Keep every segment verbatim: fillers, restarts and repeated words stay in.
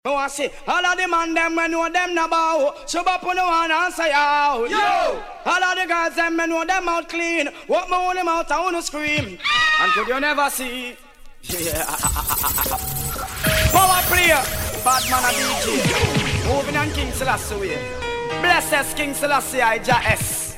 Oh, I see, all of the man them when know them na bow. Shove up on the one and say out. Yo! All of the guys them when know them out clean. Walk my own mouth I wanna scream. And could you never see? Yeah. Power player, bad man a D J. Moving on King Selassie way. Blessed King Selassie I J S.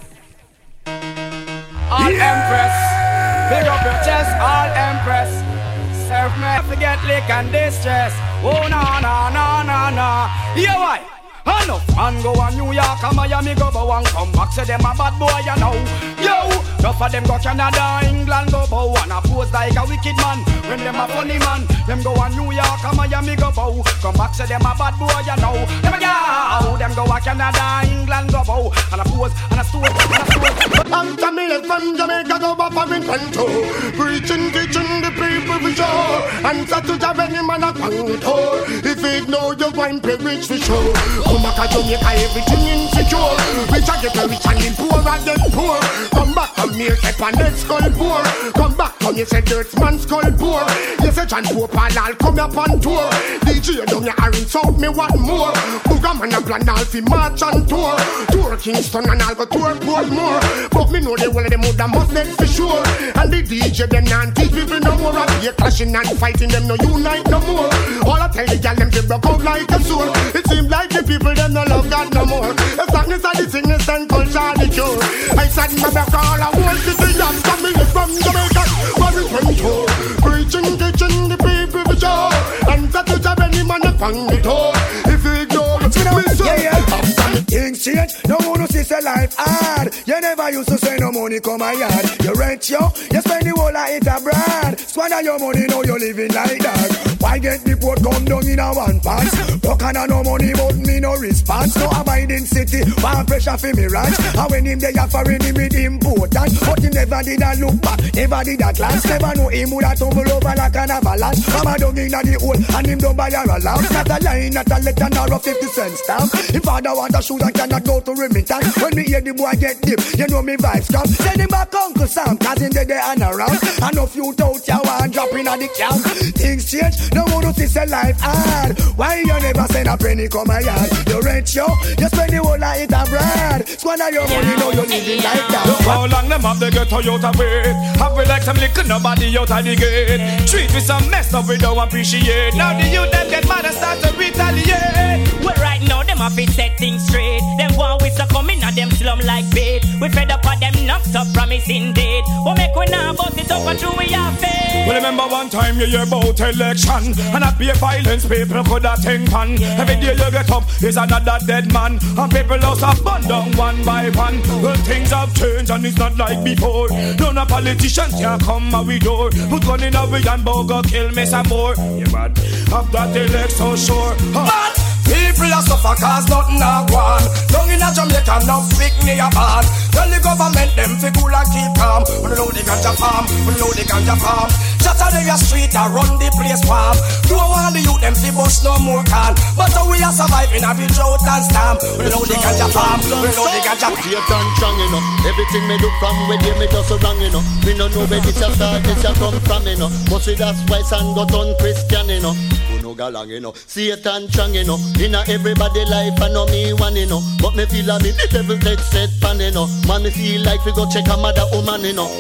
All yeah. Empress. Big up your chest, all Empress. Serve me, forget lick and distress. Oh na na na na na. Yeah why? Enough man go a New York and Miami go bow and come back. Say them a bad boy you know. Yo, enough of them go Canada, England go bow and a pose like a wicked man. When them a funny man, them go a New York and Miami go bow. Come back say them a bad boy you know. Them a go, them go a Canada, England go bow and a pose and a stool and a stool. I'm Tamil from Jamaica go back for Toronto, preaching, teaching the people for sure. And so to have any man a panto. If it know you wine play rich for sure. Come back to Jamaica, everything insecure. Rich and get rich and in poor and get poor. Come back to me, step on that skull poor. Come back to me, say dirt man skull poor. You say John Pope and I'll come up on tour. D J down your iron south, me want more. Booga man a plan all fi march and tour. Tour Kingston and I'll go tour Portmore. But me know they will them would must let for sure. And the D J them not teach people no more. Up here clashing and fighting them no unite no more. All I tell the girl them they broke out like a sword. It seems like the people them no love God no more. The sadness of the sickness and culture the cure. I said my back all I want to see them coming from Jamaica. For it went to preaching, teaching the people for sure. And that to have any man upon the door. If you ignore it, me so. Yeah, yeah. Things change, no one who sees a life hard. You never used to say no money come my yard. You rent yo, you spend the whole of it abroad. Squander your money, now you living like that. Why get the port come down in a one pass? No can no money, but me no response. No abiding city, one pressure for me ranch. And when him they offering him with important, but he never did a look back, never did a glance. Never know him would have tumble over like an avalanche. Mama down in the hole, and him don't buy a lamp. Not a line, not a letter, nor a fifty cent stamp. If father want a shoe, I cannot go to remittance. When me hear the boy get dip, you know me vibes come. Send him back Uncle Sam, cause in the day and around. And if you out ya one drop in at the camp. Things change, no one who sees a life hard. Why you never send a penny come my yard? You rent yo, you spend the whole of it abroad. Squander your money, now you living like that. Look how long them have the ghetto out of it. Have we like some liquor, nobody out of the gate. Treat with some mess up we don't appreciate. Now the youth them get mad and start to retaliate. Well right now them have to set things straight. Them want we so come in and them slum like bait. We fed up on them knocked up promising date. What make we now bust it up and true we have faith. Well remember one time you hear about election, and not be a violence people could have think pan. Every day you get up is another dead man, and people lost a bun down one by one. Well things have changed and it's not like before. None of politicians can come out we door. Put gun in a way and bogo kill me some more. Yeah man, have that elect so sure. Huh. People are suffer cause nothing a go on. Down in a Jamaica no pick me a band. Tell the government them fi cool and keep calm. We know the ganja farm, we know the ganja farm. Saturday a street a run the place farm. Don't want the youth them fi bust no more can. But how we are surviving a bit drought and storm. We know the ganja farm, we know the ganja farm. You're done strong enough. Everything me do from where they me just so wrong enough. We don't know where this a start, this a come from enough. But see that's why son got on Christian enough. Who know galang enough. Satan strong enough. Inna everybody life I know me one you know. But me feel like me the devil dead set pan you know. Man me feel like we go check a mother woman you know.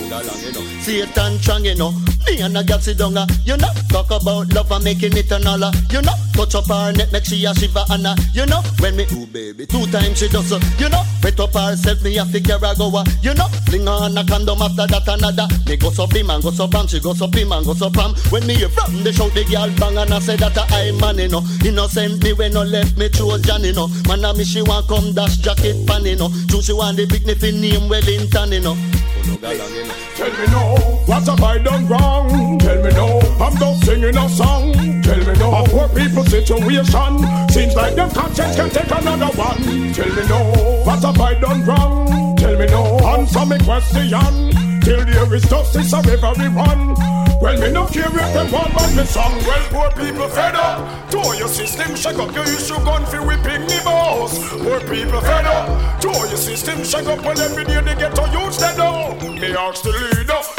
Satan strong you know. Me and a girl sit down you know. Talk about love and making it an all you know. Touch up her neck make she a shiver and a you know. When me ooh baby two times she does uh, you know. Wet up herself me a figure a go uh, you know. Fling on a condom after that another. Me go so bim and go so bam. She go so bim and go so bam. When me hear from the shout the girl bang and I say that I man you know. Innocent me when no left me chose Johnny no. Man a me she want come dash jacket pan you know. True she want the big niffy name Wellington you know. Tell me no, what have I done wrong? Tell me no, I'm just singing a song. Tell me no, a poor people's situation seems like them conscience can take another one. Tell me no, what have I done wrong? Tell me no, answer me question. Till there is justice of everyone. Well, me no care if them want but me song. Well, poor people fed up. To your system, shake up your issue gun for whipping me boss. Poor people fed up. To your system, shake up well every day they get to use that door. Me ask the leader.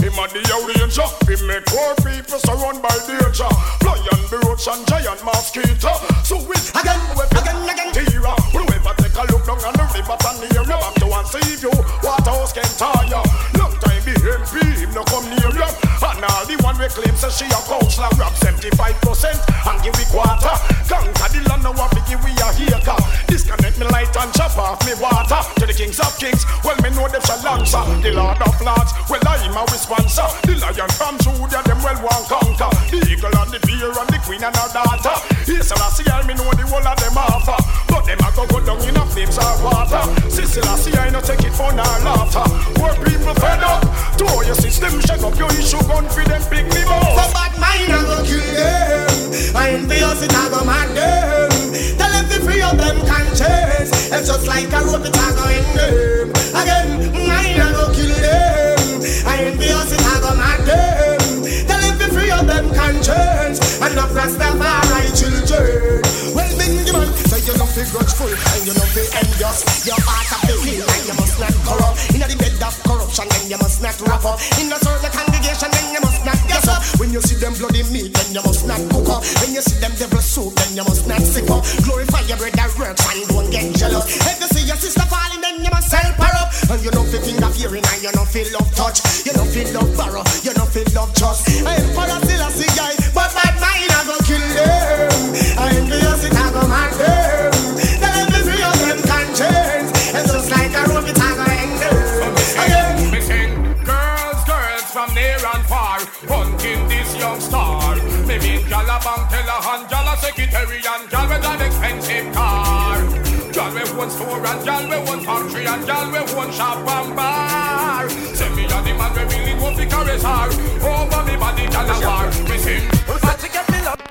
him a the ranger. We make poor people surround by danger. Lion, roach and giant mosquito. So we Again, again, again. Tira, whoever take a look down on the river and near you back to and save you. Waterhouse can tire. Long time the M P, him no come near you. And all the one we claim says she a coach like rap seventy-five percent and give me quarter. Conquer the land now we give we a haker. Disconnect me light and chop off me water. To the kings of kings, well me know them shall answer. The Lord of lords, well I'm a responser. The lion from Judah, them well one conquer. The eagle and the bear and the queen and her daughter. Yes, I see I me know the whole of them offer. But them a go go down in a flames of water. Sister, I see I no take it for no laughter. Poor people fed up. To all your system, shake up your issue, gun for them pick me up. So bad mind I go kill them. I envious it I go mad them. Tell them to free up them conscience. It's just like a rope it I go in them. Again, mind I go kill them. I envious it I go mad them. Tell them to free up them conscience. And not Rastafari children. Well Benjamin, say you not be grudgeful and you not be envious. Your heart a be clean and you must not corrupt. In the bed of corruption then you must not wrap up. In the serve the congregation then you must not guess up. When you see them bloody meat then you must not cook up. When you see them devil soup then you must not sick up. Glorify your bread that works and don't get jealous. If you see your sister falling then you must help her up. And you don't feel finger fearing and you don't feel love touch. You don't feel love borrow, you don't feel love trust. I am for a still a see guy, but bad mind I go kill them. I am the it I go mad them. Tell them to free up them conscience. It's just like a rope it I go hang them. Again. Me sing girls, girls from near and far, hunting this young star. Me mean gyal a bank teller and gyal a secretary and gyal with an expensive car. Gyal we own store and gyal we own factory and gyal we own shop and bar. Say me and the man we really go fi caress her. Over me body gyal a war. Me sing. But to get me love.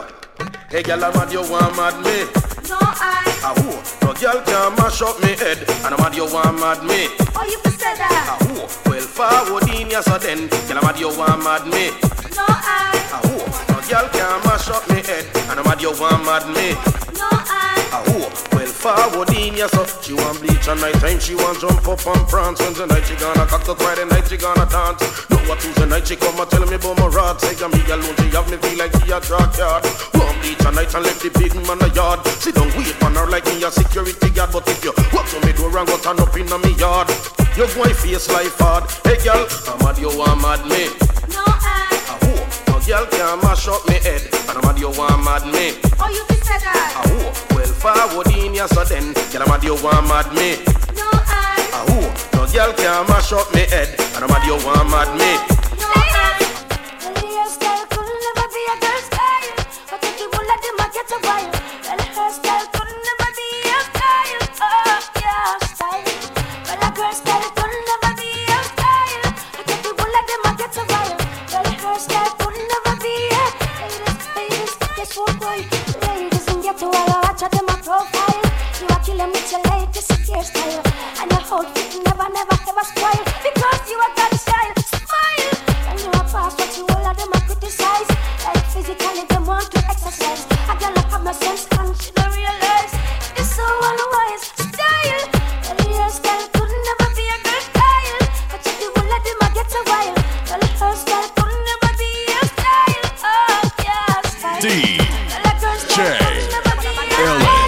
Hey gyal a mad you want mad me? No I. Ah who? No gyal can mash up me head and a mad you want mad me? Oh you fi say that. Ah who? Well forward in ya so then gyal a mad you want mad me? No I. Ah who? No gyal can mash up me head and a mad you want mad me? No I. Ah who? Well forward in ya so she want bleach and night time she want jump up and prance. Wednesday night she gonna cock up, Friday night she gonna dance. No what Tuesday night she come and tell me about my rod. Say me alone she have me feel like she a drug yard. One bleach and night and left the big man a yard. She don't wait on her like me a security guard. But if you walk to me door and go turn up in a me yard, you go face life hard. Hey girl, I'm mad you want mad me? No I. Ah who? No girl can mash up me head and I'm mad you want mad me? Oh you fi say that. Ah who? Well forward in ya so then girl I'm mad you want mad me? No I. Ah who? No girl can mash up me head and I'm mad you want mad me? No I. Well your style could never be a girl's style, but if you will let them I get a while. Well her style could never be a style. Oh your style. Well a girl's style could never be a style, but if you will let them I get a while. Well her style could never be a. Ladies, ladies, guess what boy? Ladies and get to all watch at them a profile. You are killing with your latest hairstyle, and your whole fit never, never, ever spoil because you are got style. Smile, and you are fast, but you all of them are criticize. Like physically, they want to exercise. I gotta have no sense, and she don't realize it's so unwise style. Well, your style could never be a girl style, but if you will let them, I get a while. Well, her style could never be a style. Oh, yeah, style. D Well, a girl's style could never be a L style.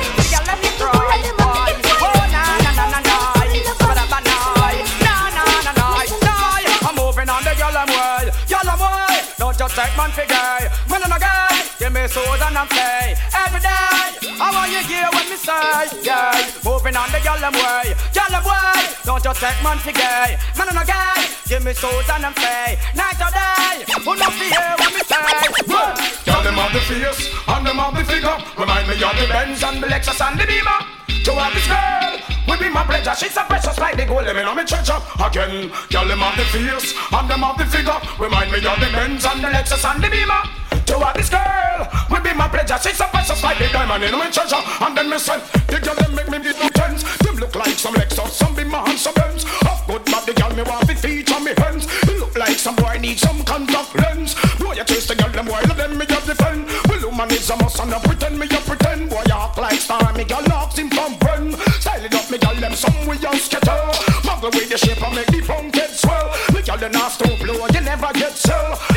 Just take man for gay, man and a guy. Give me soul and I'm play every day. I want you hear what me say, yeah. Moving on the yellow way, yellow way. Don't just take man for gay, man and a guy. Give me soul and I'm play night or day. Who not be hear what me say? Tell them of the face and them of the figure. Remind me of the Benz and the Lexus and the Beamer. To have this girl will be my pleasure. She's so precious like the gold living on me treasure. Again, tell them of the face and them of the figure. Remind me of the Benz and the Lexus and the Beamer. To have this girl will be my pleasure. She's so precious like the diamond in my treasure. And then me say, the girl them make me get no tense. Them look like some Lexus, some Beamer and some Benz. Of good but the girl me want to feature me hands. They look like some boy need some contact lens. Boy you taste the girl them while them me just defend. Well woman is a must and I pretend me a pretend. Boy you act like star me girl locks him from friend. Style it up me girl them some way and scatter. Muggle with the shape and make the punk head swell. Me girl them not stop blow. You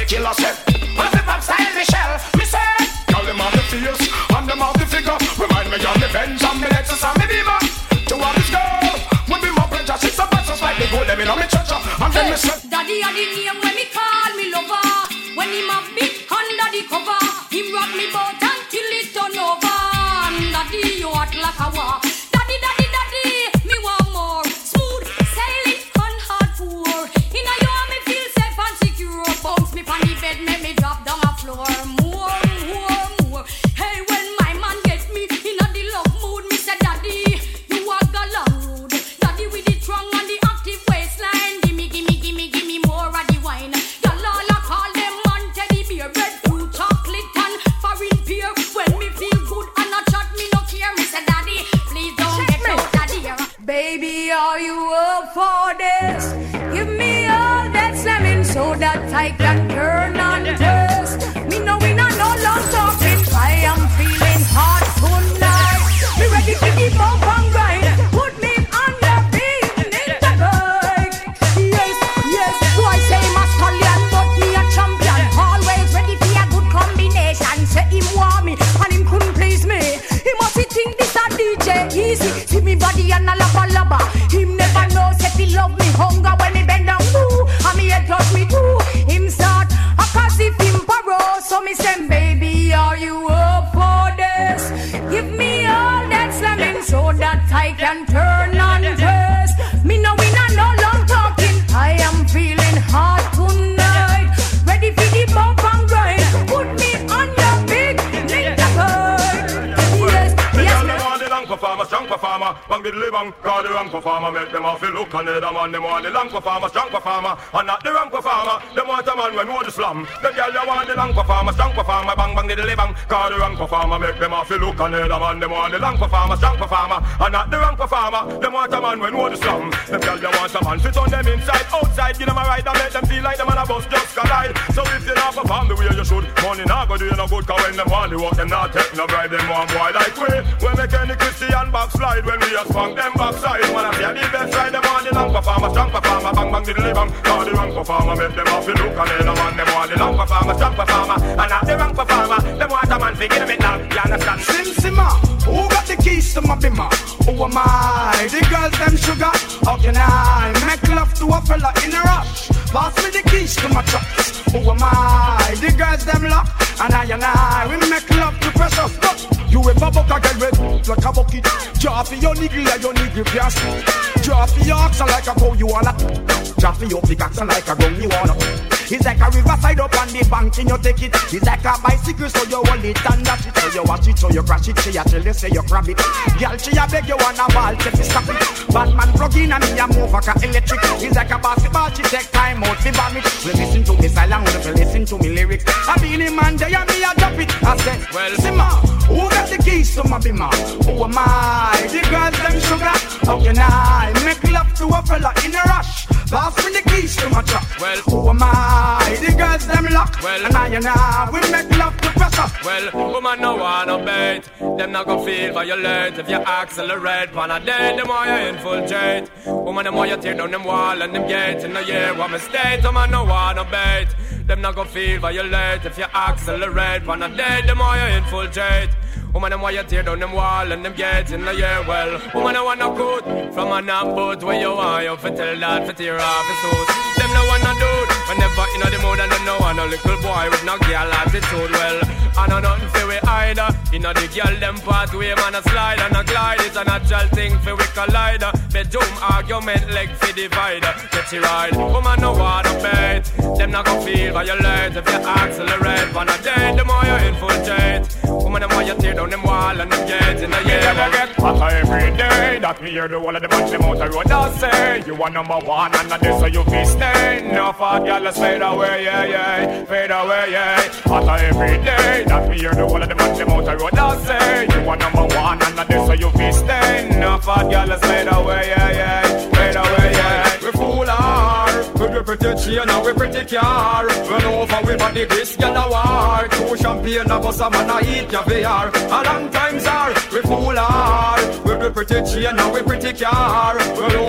the killer set. When I flip up style Michelle, me say, y'all them on the face and them on the figure. Remind me on the bench and me Lexus and me Beamer. To all this girl, we be my pleasure. She's a best like the gold, let me know me treasure. And then me say, Daddy had the name when me call me lover. When him a big under the cover, him rock me boat until it turn over. And daddy you hot like a war. Daddy, daddy, daddy, me want more. Smooth sailing on hard pour. In a you me feel safe and secure. Bounce me on the bed, make me drop down a floor. More, more, more. Hey, when my man get me in a the love mood, me say daddy, you a galang rude. Daddy with the strong and the active waistline. Gimme, gimme, gimme, gimme more of the wine. Y'all all a call them man teddy bear, breadfruit, chocolate and foreign beer. When me feel good and a chat me no care, me say daddy, please don't get out of here. Baby, are you up for this? Give me all that slamming so that I can turn on this. Me know we not no long talking. I am feeling hot tonight. Me ready to keep up and grind. Put me on your feet in the bike. Yes, yes. Do I say my stallion, but me a champion. Always ready for a good combination. Say him want me and him couldn't please me. He must think this a D J easy. See me body and a lava lava. Him never know say he love me hunger when me bend down. Ooh, and me head touch me too. Him start a cause if him paro. So me say baby, are you up for this? Give me all that slamming so that I can turn on this. Me know we not no long talking. I am feeling hot tonight. Ready for the bump and grind. Put me on your big nigga bird. Yes, yes, them want the long performer, strong performer. Bang the bang, call the wrong performer. Make them off feel look and the man. Them want the long performer, strong performer, and not the wrong performer. Them want a man when know the slam. The girl they want the long performer, strong performer. Bang bang the bang, call the wrong performer. Make them off feel look and the man. Them want the long performer, strong performer, and not the wrong performer. Them want a man when know the slam. The girl they want a man fit on them inside, outside. Give them a ride and make them feel like them on a bus just collide. So if you not perform the way you should, money not go do you no good. Cause when them want the work, them not take no bribe. Them want boy like we. When make any Christian backslide. When we a spunk them backside. When I see the best ride, them want the long performer, strong performer. Bang bang the bang, call the wrong performer. Make them off the look and the man. Them want the long performer, strong performer, and not the wrong performer. Them want a man to give it now. You understand? Sim Simma, who got the keys to my bimmer? Who am I? The girls them sugar. How can I make love to a fella in a rush? Pass me the keys to my trucks. Who am I? The girls them lock. And I and I, we make love to pressure. You ever buck a girl with like a bucket? Drop your niggle like your niggle pierce. Drop your oxen like a cow you wanna. Drop your pickaxe like a gun you wanna. It's like a riverside up on the bank and you take it. It's like a bicycle so you hold it and dash it. So you watch it, so you crash it. She a tell you say you grab it. Girl she a beg you wanna ball, take it, stop it. Batman plug in and me a move like a electric. It's like a basketball, she take time out to bomb it. We listen to me silent, we listen to me lyrics. I be the man there and me a drop it. I said, well Simma, who got the keys to my bimmer? Who am I? The girls them sugar. How can I make love to a fella in a rush? Pass me the keys to my truck. Well, who am I? The girls them lock. Well, and I and I we make love to pressure. Well, woman no wanna bait. Them not gonna feel violate if you accelerate. Pan a day, them why you infiltrate. Woman them why you tear down them wall and them gates. In the year what mistake, woman no wanna bait. Them not gonna feel violate if you accelerate. Pan a day, them why you infiltrate. Woman, them why you tear down them wall and them gates in the year. Well, woman, I wanna coat from a knock boat where you want you fit tell that fit tear off his suit. Them no wanna do it whenever in the mood and them no want a little boy with no girl attitude. Well, I know nothing for we either. You know the girl them pathway man a slide and a glide. It's a natural thing for we collide. Bedroom argument leg for divider. Get you ride. Woman, no wanna bait. Them not gonna feel violate if you accelerate. On a day, the more you infiltrate. Woman, them why you tear down them wall and them gates in the year. Me never get hotter every day. That me hear the wall of the bunch them out the road. I say you are number one and this so you be stay. No fat girl let's fade away, yeah, yeah, fade away, yeah. Hotter every day. That me hear the wall of the bunch them out the road. I say you are number one and this so you be stay. No fat girl let's fade away, yeah, yeah, fade away, yeah. We fool her, we pretty chain and we pretty car. Run over we body this girl a war. Two champagne a bus a man a eat caviar. A long times are we fool her. We be pretty chain and we pretty car. Run over we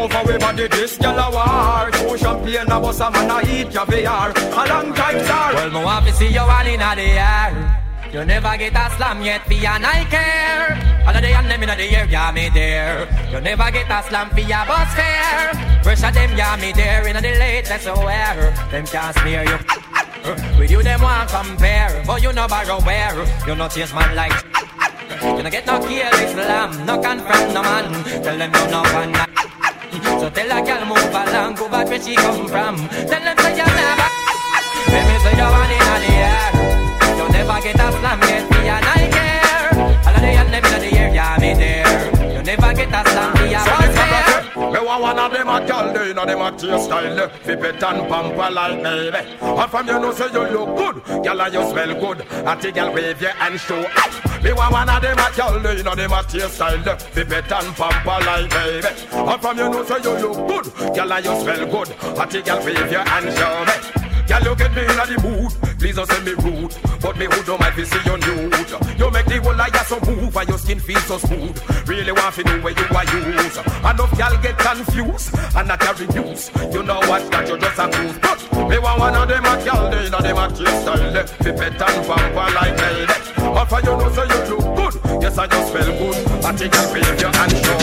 Nobody this girl a war. Two champagne a bus a man a eat caviar. A long time star. Well, me want to see you all in the air. You never get a slam yet, for ya I care. All of the and them in the air, yeah me there. You never get a slam for ya bus fare. Pressure them, yeah me there. In the late, that's aware. Them can't smear you. With you them want compare. But you no borrow where. You no chase man like. You no get no kill Islam. No confront no man. Tell them you no one. So tell a girl move along. Go back where she come from. Tell them say you never. Baby say you want in the air. You never get a slam yet, me and I care. All of the and them in the air, yeah, me there. You never get a slam, me and I care. Me want one of them a girl, they know them a taste style. Fi pet and pamper like me. And from you know say you look good, girl and you smell good. And the girl wave your hand show up. Me want one of them a girl, they know them a taste style. Fi pet and pamper like me. And from you know say you look good, girl and you smell good. And the girl wave your hand show me. Girl, you get me in the mood. Please don't say me rude, but me who don't mind to see you nude. You make the whole life so move and your skin feel so smooth. Really want to know where you are use. Enough girl get confused and not carry news. You know what, that you just a cruise. But me want one of them a girl, they know them a taste style. Fi pet and vampire like me. But for you know say you look good, yes I just smell good. I take a wave your hand show.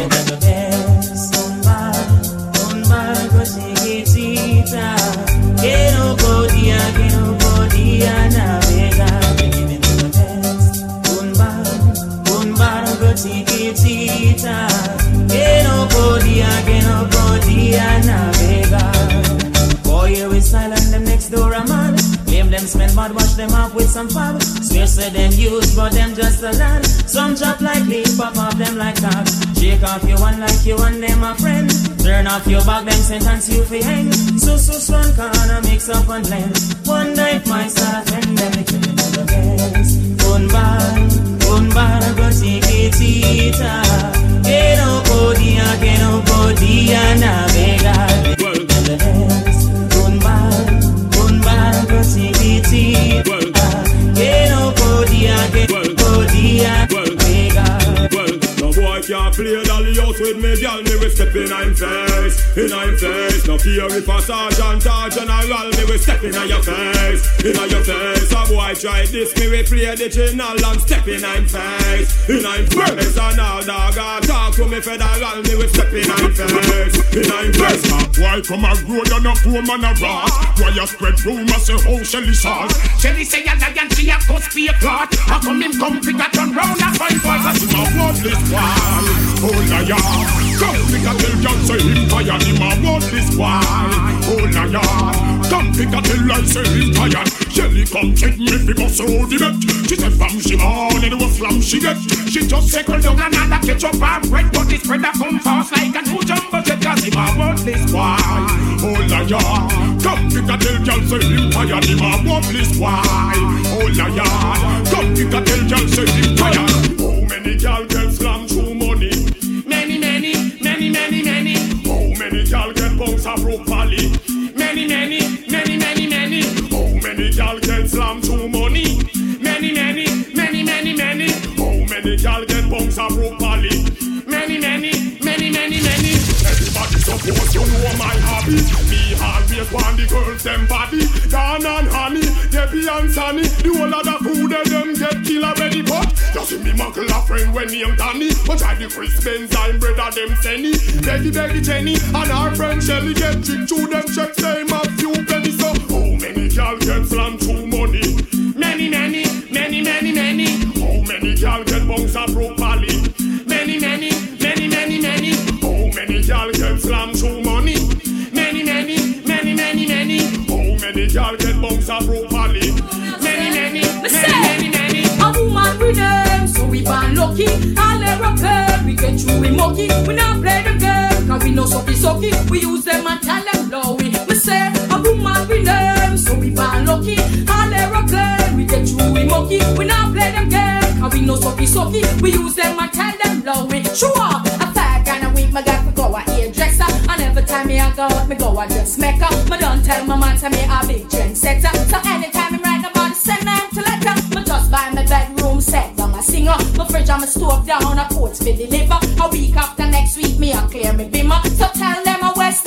Que no podía, que no podía navegar. Beginning to the best. Un bar, un barco chiquitita. Que no podía, que no podía navegar. Boy, you is silent, them next door a man. Claim them smell bad, wash them off with some fab. Swear say them use, but them just a land. Some drop like leaf, pop off them like that. Shake off your one like you and them a friend. Turn off your back, them sentence you fi hang. So so strong corner mix up and blend. One night my start and then we kill into the best. Un bar, un bar go chiquitita. Que no podía, que no podía navegar. Well, the best. Un bar, un bar go chiquitita. Well, que no podía, que no podía navegar. Well, no boy can't play dolly house with me, girl. Me will step in I'm face, in I'm face. No fear if a sergeant or general, me will step in your face, in your face. A boy try this, me will play the general and step in I'm face, in I'm face. And now dog a talk to me federal, me will step in I'm face, in I'm face. Why come a road and a poor man a rat? Why you spread rumors say how Shelly sauce? Shelly say a lion, she a cuss be a clot. How come him come pick a turn round and find boys? Cause him a bloodless one, oh liar. Come pick a tell y'all say him tired. Him a bloodless one, oh liar. Come pick a tell I say him tired. Shelly come check me because so the bet. She said fam she on and what flam she get. She just circle down another ketchup and bread. But this bread a come fast like a two jumbo jet. Cause him a bloodless one, oh liar. Come pick a tell y'all say him tired. Him a bloodless one, oh liar. Come pick a tell y'all say him tired. How many y'all get slam through money? Many, many, many, many, many. How many y'all get bounce a broke valley? Many, many, many, many, many. How many y'all get slam through money? Many, many, many, many, many. How many y'all get bounce a broke valley? Many, many, many, many, many. Everybody suppose you know my hobby. Me always want the girls them body. Dawn and honey, Debbie and Sunny. The whole of the food and them get kill already. But you see me muckle a friend when he am Danny. But I the Chris Benz and brother them Senny. Beggy Beggy Jenny and our friend Shelly get tricked to them checks. They have few pennies. So how many y'all get slam through money? Many, many, many, many, many. How many y'all get bounce a broke valley? Many, many, many, many, many. How many y'all get slam through money? Many, many, many, many, many. How many y'all get bounce a broke valley? Many, many, many, many, many. A woman with them, so we born lucky. All aeroplane, we get through we monkey. We not play the game, cause we know sucky sucky. We use them and tell them blowy. We say, a woman with them, so we born lucky. All aeroplane, we get through we monkey. We not play the game, cause we know sucky sucky. We use them and tell them blowy. Sure, a fag and a week, my guy for go a hairdresser. And every time me I go out, me go a dressmaker. Me don't tell my man to me a big trendsetter. So anytime me write about it, send them to letter. Me just buy my bedroom set, down a singer. My fridge and my stove down, a coat for deliver. A week after next week, me a clear me bimmer. So tell them a West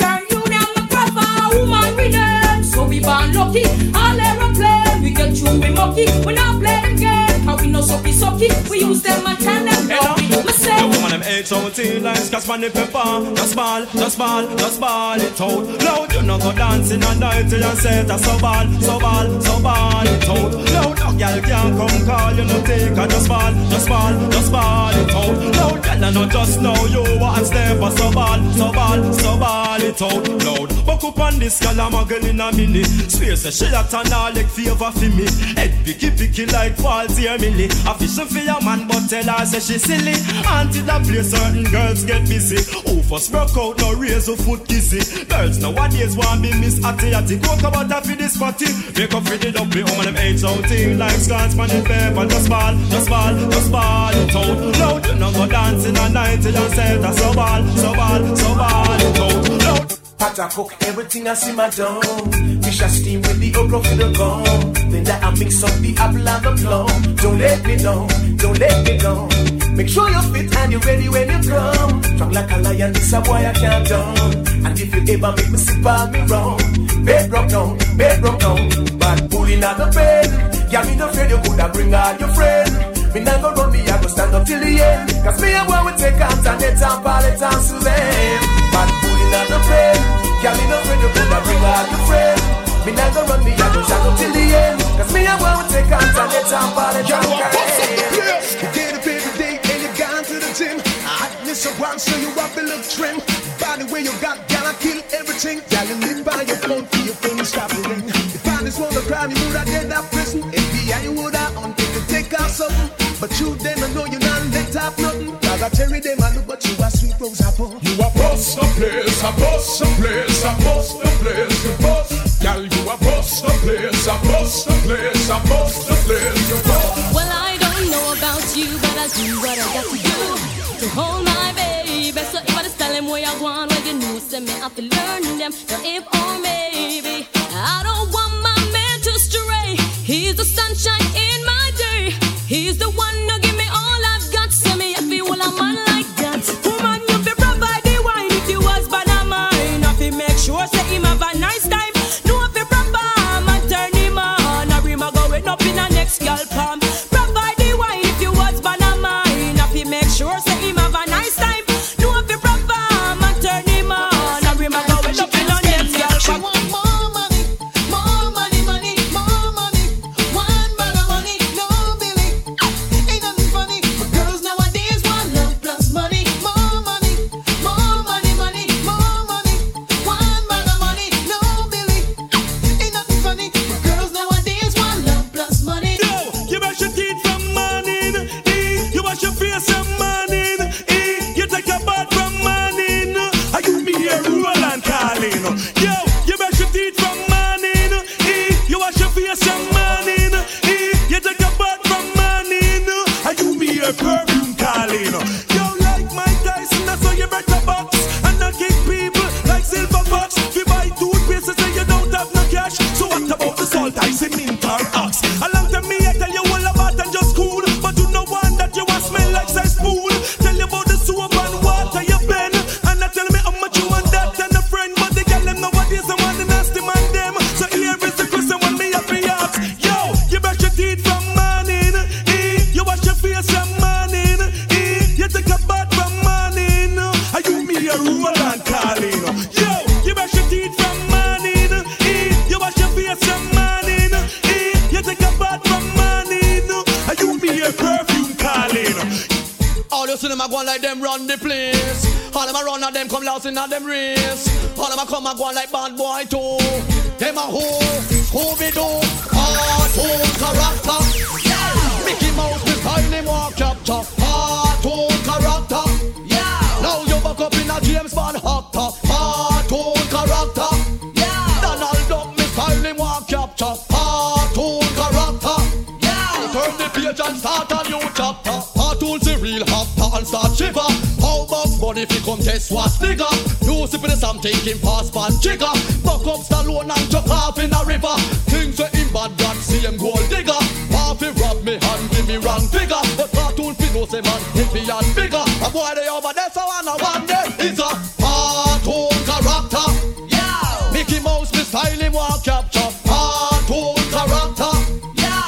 true we mucky. We not play the game, how we no sucky sucky. We use them and tell them no. Me say the woman them eight seventeen like scotch money pepper. Just ball, just ball, just ball it out. Loud, you no go dancing and night till you say that so ball, so ball, so ball it out. Loud, no girl can't come call you no take a just ball, just ball, just ball it out. Loud, girl I know just know you want step for so ball, so ball, so ball it out. Loud, buck up on this girl I'm a girl in a mini. Swear say she a turn all like favor for me. Head picky picky like falls here milli. A fish for your man but tell her say she silly. Until that place certain girls get busy. Who first broke out no raise a foot kissy. Girls nowadays want me miss atty atty. Go about that for this party. Make up for the double woman them age outing like Scots man in paper. Just ball, just ball, just ball it out. Loud you no go dancing at night till you say that so ball, so ball, so ball it out. Loud. Pot I cook everything I see my dome. Fish I steam with the okra for the gum. Then that I mix up the apple and the plum. Don't let me down, don't let me down. Make sure you're fit and you're ready when you come. Strong like a lion, this a boy I can't down. And if you ever make me sip on me wrong, bed rock down, bed rock down. Bad pulling out the bed. Yeah, me no afraid you coulda bring all your friends. Me not go run me, I go stand up till the end. Cause me and boy we take hands and they talk all the time to them. Bad pulling out the bed. Yeah, me no afraid you coulda bring all your friends. Me not go run me, I go stand up till the end. Cause me and boy we take hands and they talk all the time to them. You get up every day and you gone to the gym. I miss a one so you up and look trim. Body where you got, gotta kill everything. Yeah, you live by your phone till your phone stop ring. If I just wanna crime, you woulda dead that prison. F B I you woulda on take take off something. But you them I know you not let off nothing. Cause I tell you them I look but you a sweet rose apple. You a boss the place, a boss the place, a boss the place, you boss. Girl you a boss the place, a boss the place, a boss the place, you boss. well I don't know about you, but I do what I got to do to hold my baby. So if I just tell him where I want, well you know, say me have to learn them. So if or maybe I don't want my man to stray. He's the sunshine in my day. He's the one who give me all I've got. Say me if you want a man like that. Woman, you be provide the wine if you husband of mine. If you make sure say him have a nice time. No if you proper man turn him on. Or him a going up in a next girl palm. Provide the wine if you husband of mine. If you make sure say him have a nice time. No if you proper man turn him on. Or him a going up in a next girl palm. More money, more money, money, more money. One bag of money, no Billy. Ain't nothing funny. Girls nowadays want love plus money. More money, more money, money, more money. One bag of money, no Billy. Ain't nothing funny. Girls nowadays want love plus money. Yo, you brush your teeth from morning, eh? You wash your face from morning, eh? You take a bath from morning. Are you me here, Roland calling? Yo, you brush your teeth from morning, eh? You wash your face from morning, eh? You take a bath from morning. Are you me here, perfume calling? Yo, like Mike Tyson, that's why you break the box and not kick people like Silver Fox. If you buy toothpaste, say you don't have no cash. So what about the salt ice in mint or ox? A long time me I tell you all about and just cool, but you know one that you want smell like say spoon. Tell you about the soap and water you bend, and I tell me how much you want that and a friend. But they tell them nowadays I want the nasty man them. So here is the question when me have to ask. Yo, you brush your teeth from morning, eh? You wash your face from morning, eh? You take a bath from morning. Are you me a Roland calling? Yo, you brush your teeth from morning, eh? You wash your face from morning, eh? You take a bath from morning. Are you me a perfume calling? All you see them a go like them run the place. All them a run and them come lost in a them race. All them a come a go like bad boy too. Them a who, who be do? Cartoon character. Yeah. Mickey Mouse be style him walk chapter. Cartoon character. Yeah. Now you back up in a James Bond actor. Cartoon character. Yeah. Donald Duck me style him walk chapter. Cartoon character. Yeah. Turn the page and start a new chapter. Cartoon the real actor and start shiver. How Bugs Bunny if he come test what's nigga. You sipping the Sam taking fast pan trigger. Buck up Stallone and chuck off in a river. Things say him bad God see him gold digger. Half he rob me and give me wrong figure. But cartoon fi know say man hit me and bigger. A boy they over there so I know one day is a cartoon character. Yeah. Mickey Mouse me style him walk capture. Cartoon character. Yeah.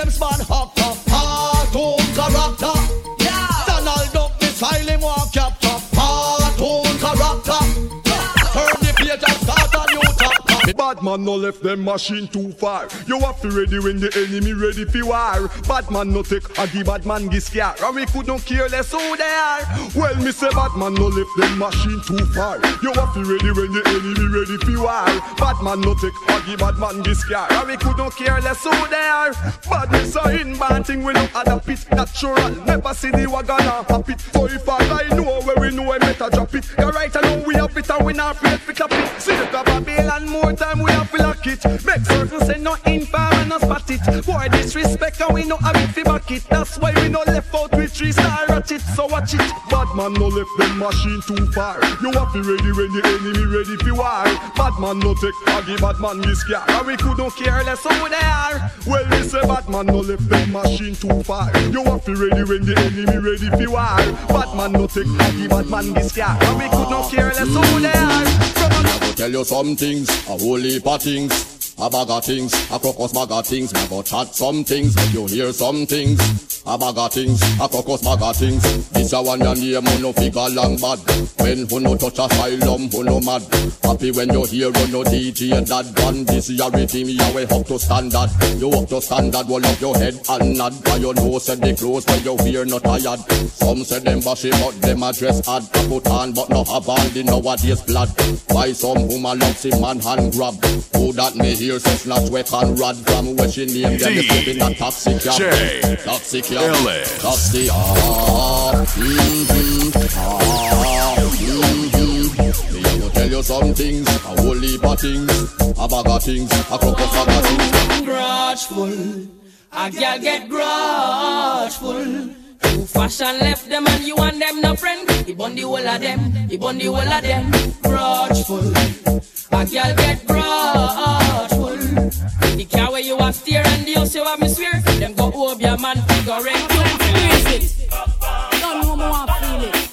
James Bond actor, cartoon character. Yeah. Donald Duck, the style him walk capture, cartoon character. Turn the page and start a new chapter. Bad man no left them machine too far. You have to ready when the enemy ready for war. Bad man no take a give bad man give scare. And we could not care less who they are. Well, me say bad man no left them machine too far. You have to ready when the enemy ready for war. Bad man no take a give bad man give scare. And we could not care less who they are. Badness are in bad thing we no adapt it. Natural, never see the wagon and pop it. So if I know where we know I better drop it. Cause right now we have it and we not afraid to clap it. See the Babylon more time we have to lock it. Make certain say no infam and no spot it. Boy disrespect and we no have it fi back it. That's why we no left out with three star ratchet. So watch it. Bad man no left them machine too far. You have to ready when the enemy ready fi war. Bad man no take a give bad man this scare. And we could not care less who they are. Well we say bad man no left them machine too far. You have to ready when the enemy ready fi war. Bad man no take a give bad man this scare. And we could not care less who they are. I will tell you some things, a whole heap of things, a bag of things, a crocus bag of things. Me go chat some things, when you hear some things, a bag of things, a crocus bag of things. This a one your name, who no figure long bad. When who no touch asylum, who no mad. Happy when you hear who no D J and that band. This is your rhythm, you way up to standard. You up to standard, roll up your head and nod. Cause you know said the clothes when you wear not tired. Some say them bashy but them a dress hard. A put on but no have on the nowadays blood. Why some woman loves him and hand grab. Who that me hear says not weapon rod from where she name them is living a taxi cab. Taxi cab. Taxi ah. Mm-hmm. Ah. Mm-hmm. Me I go tell you some things, a whole heap of things, a bag of things, a crocus bag of things. Grudgeful, a girl get grudgeful. You fashion left them and you and them no friend. He bun the whole of them, he bun the whole of them. Grudgeful, a girl get grudgeful. The car where you have steer and the house you have me swear. Them go over your man figure rent. Don't feel it, don't know me want feel it.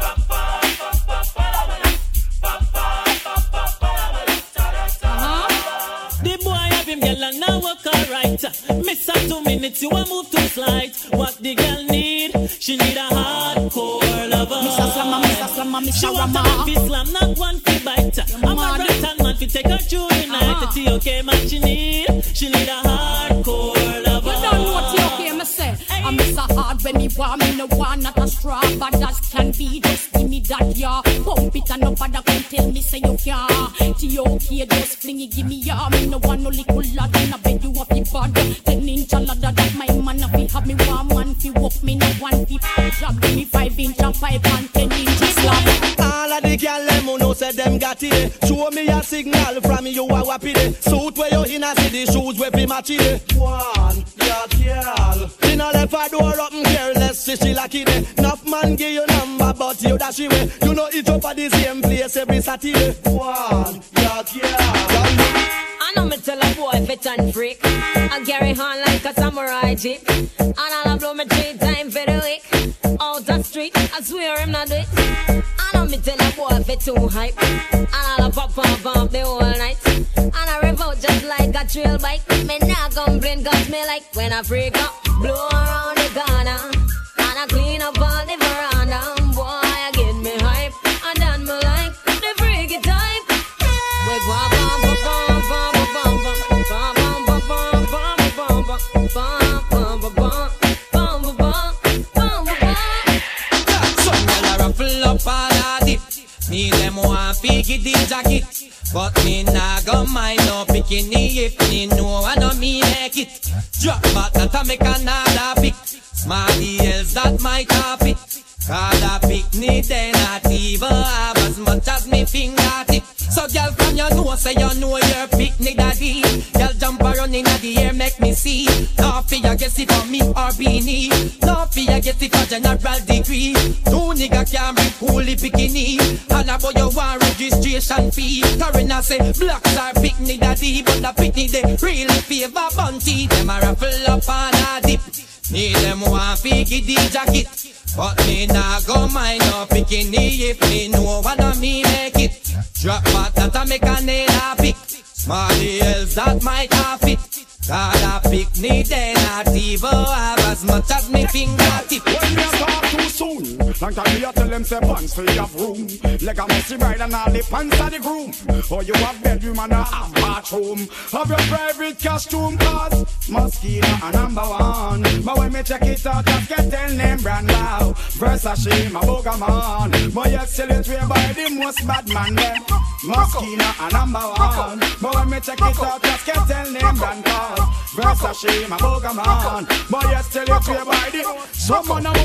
And now work alright. Miss her two minutes, you a move too slight. What the girl need? She need a hardcore lover. Mister Slammer, Mister Slammer, Mister She want a man fi slam, not one fi bite. I'm a right hand man fi take her through the night. The T O K man she need, she need a hardcore lover. You don't know what T O K me say. I miss a hard when me want me no want not a straw, but as can be. Just give me that yeah. Pump it and nobody can tell me say you can't. T O K just fling it, give me yeah. Me no want no little lad. I bet you up the bad. Ten inch a ladder that my man a fi have me one man fi walk me no one fi job. Give me five inch and five and ten inch slab. All of the girl them who know say them got it. Show me a signal from you a wappy day. Suit where you in a see the shoes where fi match it. One, yeah, girl. She no left her door up and careless, see she lucky day. Enough man give you number but you dash away. You know it up at the same place every Saturday. One, yeah, girl. I know me tell a boy fit and freak. I'll carry on like a samurai jeep. And I'll blow me three times for the week. Out the street, I swear I'm not do it. I know me tell a boy fit too hype. And I'll pop pop pop the whole night. And I rev out just like a trail bike. Me not complain cause me like when I freak up. Blow around the corner. And I clean up all the veranda. Boy, I get me hype. And then me like the freaky type. We go bum bum bum bum. Me them want fi get the jacket, but me nah go mind no bikini if me know I know me make it. Drop back that I make another pick. Smarty else that might have it. Cause a picnic they not even have as much as me fingertip. So girl from your nose say you know your picnic daddy. Girl jump around in the air make me see. No fear get it for me or beanie. No fear get it for general degree. Two nigga can bring coolie bikini. And a boy you want registration fee. Karina say blacks are picnic daddy. But the picnic they really favor bunty. Them a raffle up and a dip. Me them want fi get the jacket. But me nah go mind no bikini if me know one of me make it. Drop back that I make a nail a pick. Smarty else that might have it. God a pick me, they not even have as much as me fingertip. When me a talk too soon, long time me a tell them say pants for you have room. Like a messy bride and all the pants of the groom. Or you have bedroom and a half bathroom. Have your private costume cause Mosquito a number one. But when me check it out, just get tell name brand now. Versace, my Bogaman. But you sell it way by the most bad man there. Mosquito a number one. But when me check it out, just get tell name brand cause Versace, my Bogaman. But you sell it way by the someone of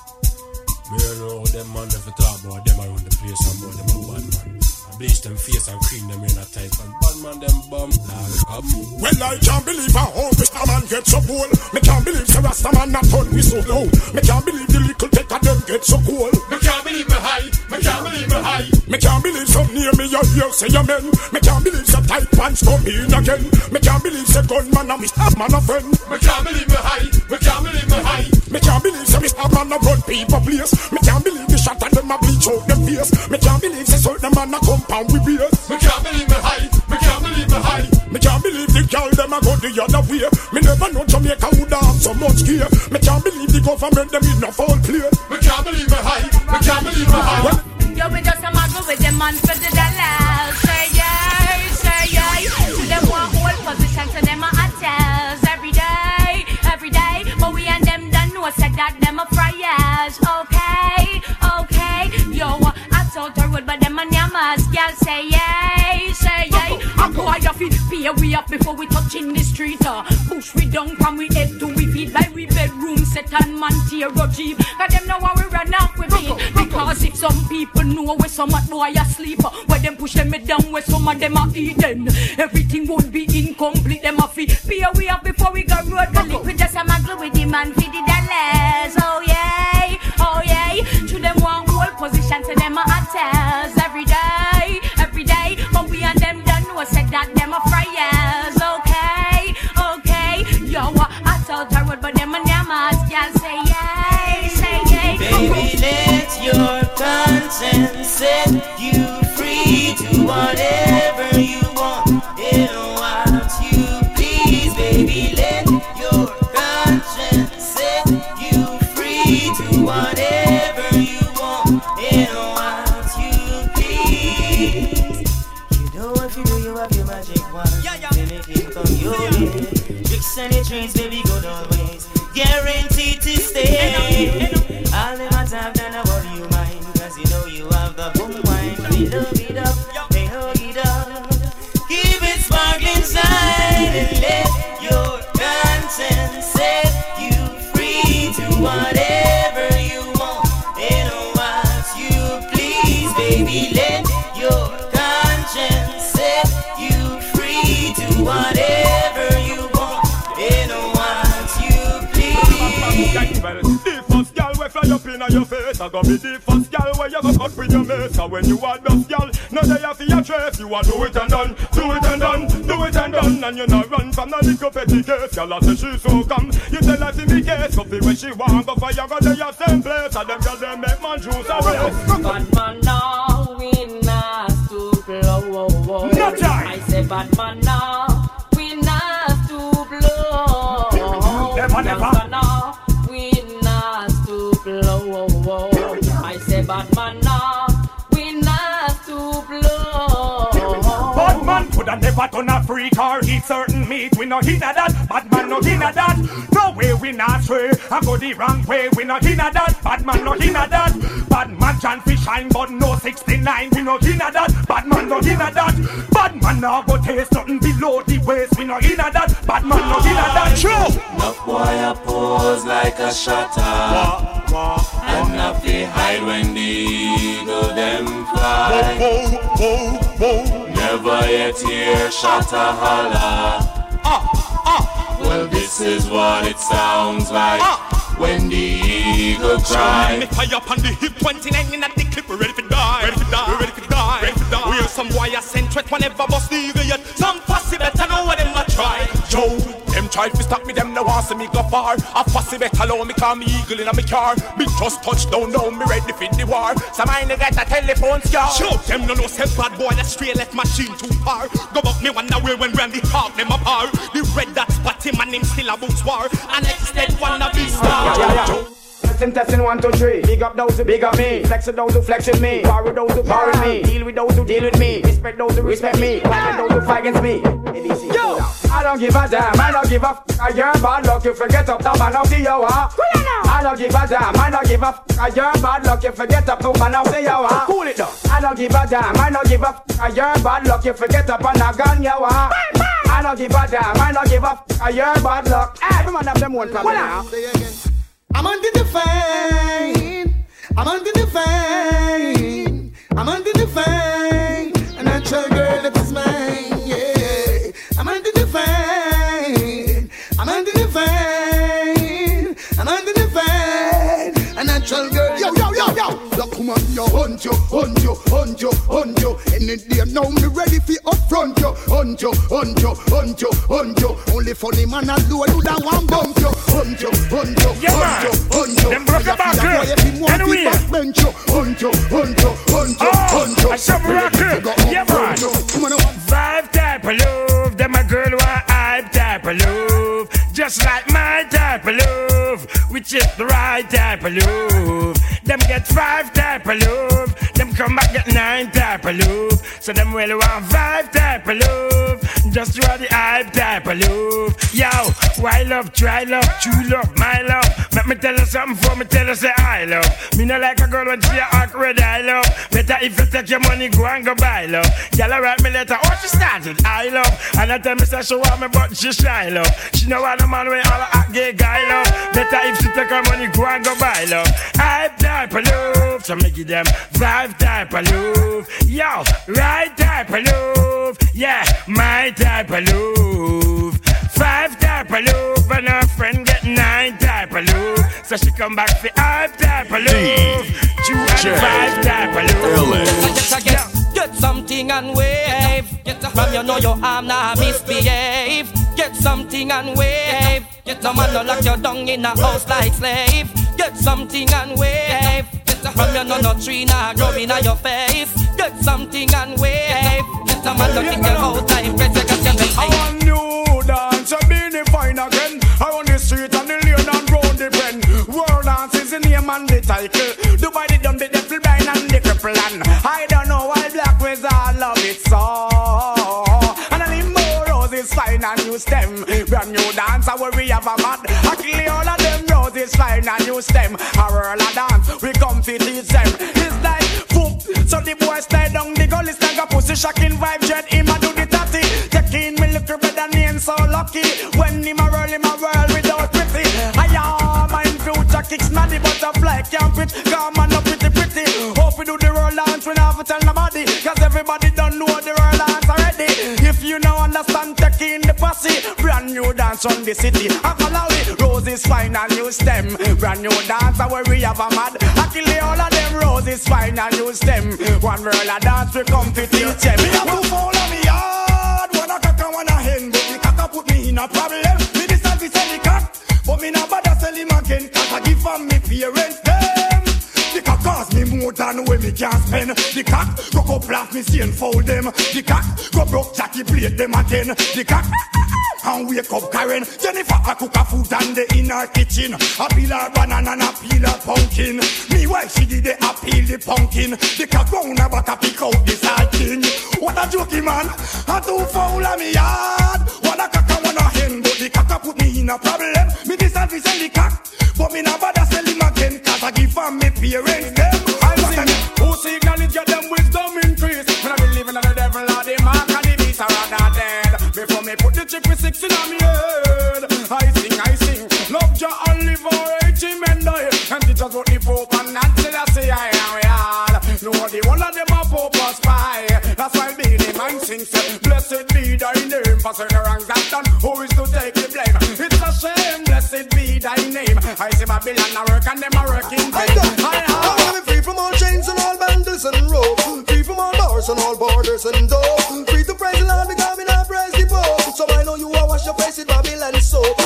me don't know them man if you talk about them around the place and about them a bad man. I bleach them face and cream them in a type and bad man them bum like up. Well, I can't believe how old Mister Man get so cool. Me can't believe the Rasta man not turn me so low. Me can't believe the little take of them get so cool. Me can't believe me high. Me can't believe me high. Me can't believe some near me you hear say amen. Me can't believe some tight pants come in again. Me can't believe say gunman and Mister Man a friend. Me can't believe me high. Me can't believe me high. Me can't believe say Mister Man a run people place. Me can't believe the shot and them a bleach out them face. Me can't believe say certain man a compound with beers. Me can't believe me high. Me can't believe me high. Me can't believe the girl them a go the other way. Me never know Jamaica would have so much care. Me can't believe the government them in a foul play. Me can't believe me high. Me can't believe me high. Well, yo, we just a muggle with them man for the dollars. Say yeah, say yeah. To them one whole position, to them a hotels every day, every day. But we and them done know said that them a fryers. Okay, okay. Yo, I told her road, but them a nyamas. Girl say yeah, say yeah. I go I fi pay we up before we touch in the street. Uh. Push we down from we head to we feet by we bedroom set and man tear go jeep. Cause them know how we run off with it. Because if some people know where some boy asleep, uh, where them push them down where some of them are eating, everything would be incomplete. Them a fi pay we up before we go road. Cause we just a muggle with the man for the dollars. Oh yeah, oh yeah. To them one whole position, to them a hotels every day, every day. But we and them done know said that them a fryers. Okay, okay. Yo, I told her what, but them a nyamas. Y'all say yay, say yay. Baby, let your conscience set you free to whatever you want and what you please. Baby, let your conscience set you free to whatever you want and what you please. You know what you do, you have your magic wand. Yeah, yeah. Then it can come your way. Tricks and the trains, baby, go always. Guaranteed to stay. I'll never have done about you mind. Cause you know you have the boom wine. They love it up, they hug it up. Keep it sparkling side and let your conscience set you free to whatever you want and what you please. Baby, let your conscience set you free to whatever you want and what you please. The first girl we fly up in your face, I go be the first girl where you go cut with your mess. And when you are dust girl, now they have your trace. You are do it and done, do it and done, do it and done. And you not run from the little petty case. Girl I say she so come, you tell her to be case. Coffee when she want, but for you go to your same place. And them girls they make man juice away. Bad man now, we not to blow. No time. I say bad man now, we not to blow. Never, never. Now, we not to blow. I say bad man now, we not to blow. Bad man coulda never done a freak or eat certain meat. We no inna that. Bad man no inna that. No way we not stray. I go the wrong way. We no inna that. Bad man no inna that. Bad man John fi shine but no sixty-nine. We no inna that. Bad man no inna that. Bad man no go taste nothing below the waist. We no inna that. Bad man no inna that. True. No boy a pose like a shutter. Wah, wah, and not fi hide when the eagle them fly. Whoa, whoa, whoa, whoa. Never yet hear shutter holler. Ah, ah. Well, this is what it sounds like ah. when the eagle cries. Me fire up on the hip, twenty-nine in at the clip. We're ready to die, ready to die, we're ready to die, ready to die. We're some wire sent threat whenever bust the eagle yet. Some fussy better know what them a try. Yo, them try to stop me, them no want see me go far. I fussy better alone, me call me eagle in a me car. Big just touch down now, me ready for the war. Some I get a telephone scar. Show them no no say bad boy, that straight left machine too far. Go up me wonder where when Randy Hawk them apart. The red dot spot him and him still a boots war. And next dead one of these stars. Testing, testing, one, two, three. Big up those who big up me. Flex with those who flex with me. Power with those who power with me. Deal with those who deal with me. Respect those who respect me. Fight with those who fight against me. Yo, I don't give a damn. I don't give a f*** a your bad luck. You forget up, the man out the hour. I don't give a damn. I don't give a f*** a your bad luck. You forget up, the man out the hour. Cool it down. I don't give a damn. I don't give a f*** a your bad luck. You forget up on a gun hour. I don't give a damn. I don't give a f*** a your bad luck. Every man have them one problem now. I'm under the fame, I'm under the fame, I'm under the fame, a natural girl that is mine, yeah. I'm under the fame, I'm under the fame, I'm under the fame, a natural girl. Yo, yo, yo, yo. Look, come on, yo, hunt you, hunt you, hunt you, hunt you. Any day now, me ready for upfront you. Hunt you, hunt you, hunt you, hunt you. Only funny man and do do that one bump you. Hunt you, hunt you, hunt you, hunt you. Them broke the back here. Anyway. Hunt you, hunt you, hunt you, hunt you, hunt you. I shall rock it. Yeah, man. Five type of love. Them a girl who a hype type of love. Just like my type of love. Which is the right type of love. Them get five type of love. Them come back get nine type of love. So them really want five type of love. Just you are the hype type of love. Yo, why love, try love, true love, my love. Let me tell you something for me tell you say I love. Me no like a girl when she a act red I love. Better if you take your money go and go buy love. Y'all write me letter, oh she started I love. And I tell me say she want me but she shy love. She know want a man when all a act gay guy love. Better if she take her money go and go buy love. Hype type of love. So me give them five type of love. Yo, right type of love. Yeah, my type of love. Five type of love. And her friend get nine type of love. So she come back for hype type of love. Two and five type of love. Get, get something and wave. From you know your arm now misbehave. Get something and wave. No man no lock you down in a house like slave. Get something and wave. From you know no tree now growing on your face. Get something and wave. No man no think you out time. I want new dance, I be the fine again. I on the street and the lane and round the bend. World dance is the name and the title. Dubai the dumb, the devil blind and the cripple and I don't know why black with all love it so. And a limbo roses fine and new stem. Brand new dance, I where we have a mad. I kill all of them roses fine and new stem. A whirl a dance, we come to teach them. It's like poop, so the boy slide down the gully, stand a pussy shocking vibe, jet him a do the tatty. Taking me little better name so lucky. When him a whirl, him a whirl without pretty. I am my future kicks not the butterfly can't fit. Come on up pretty pretty. Hope we do the roll dance, we never tell nobody. Cause everybody don't know the roll dance already. If you know understand, taking the pussy. Brand new dance on the city. I follow it, roses fine and new stem. Brand new dance where we have a mad. I kill all of them roses fine and new stem. One roll a dance we come to teach them. Me have to follow me hard. One a cock and one a hen. But the cock a put me in a problem. Me decide to sell the cock. But me not bother sell him again. Cause I give from me parents them. The cock cost me more than when me can spend. The cock go go blast me see and fold them. The cock go broke Jackie plate them again. The cock and wake up Karen. Jennifer a cook a food and they in her kitchen. A peel her banana and a peel her pumpkin. Me wife she did a peel the pumpkin. The cock round her back a pick out the salting. What a jokey man. A two foul of me yard. One a cock and one a hen. But the cock a put me in a problem. Me decide to sell the cock. But me not bother sell him again. Cause I give from me parents them. I sing who see acknowledge get them wisdom increase. When I believe in the devil or the mark and the beast are rather dead. Before me put the chip with six in my head. I sing, I sing. Love Jah and live for eighty men die. And teachers what the Pope and Nancy that say I am we all. No the one of them a Pope or spy. That's why me the man sings. Blessed be thy name. For certain wrongs that done. Who is to take the blame? It's a shame. Blessed be thy name. I see Babylon a work and them a working vain. I am free from all chains and all bundles and ropes. Free from all bars and all borders and doors. Free to praise the Lord because me not praise the Pope. So I know you will wash your face with Babylon soap.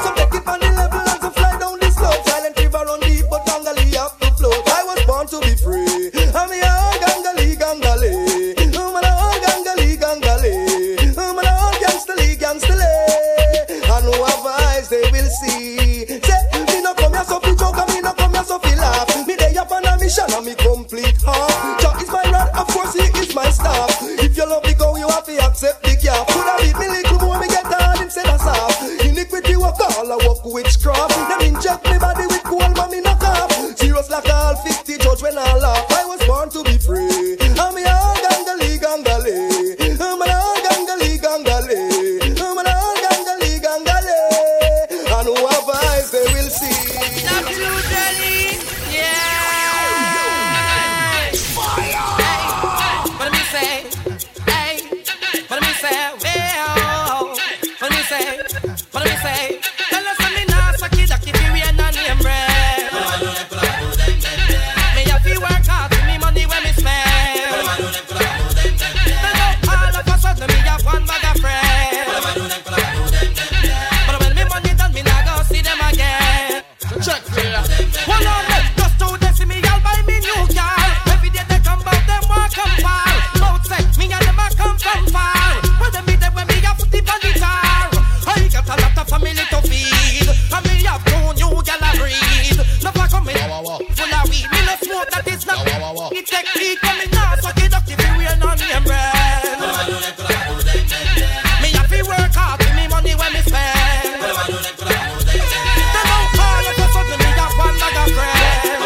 So take it on the level and to fly down the slope. Silent river run deep, but Gangali have to float. I was born to be free. I'm a Gangali, Gangali. I'm a Gangali, Gangali. I'm a gangster, gangster. I know have eyes they will see. Say, me no come here so fi joke and me no come here so fi laugh. Me dey up on a mission and me complete half. Jah is my rod, of course he is my staff. If you love me go, you have to accept the gap. Could I beat me little more, me get hard instead of soft. Iniquity work all, I work witchcraft. Them inject me body with cold, but me no cough. Serious like all fifty judge when I laugh. I was born to be free. I'm a gangali, gangali. I'm a gangali, gangali. I'm a gangali, gangali. And who have eyes they will see. Absolutely, yeah. Fire. What do me say? Hey, what do me say? Well, what do me say? What do me say? Tell us something now, so kid, I keep you in a name brand. Me have to work hard to me money when me spend. All of a sudden me have one bag of friends. But when me money done, me not go see them again. Check here. Hold on, just two days see me, I'll buy me new car. Every day they come back, them walk come far. Both say, me and them a come from far. Well, them me them when me have to tip on the tar. I got a lot of family to feed. And me have two new gal a breed. No for coming full of weed. Me no smoke, that is not. It take me coming now, so get up if you wear no name brand. Me have to work hard to me money when me spend. They don't all of a sudden me have one bag of friends.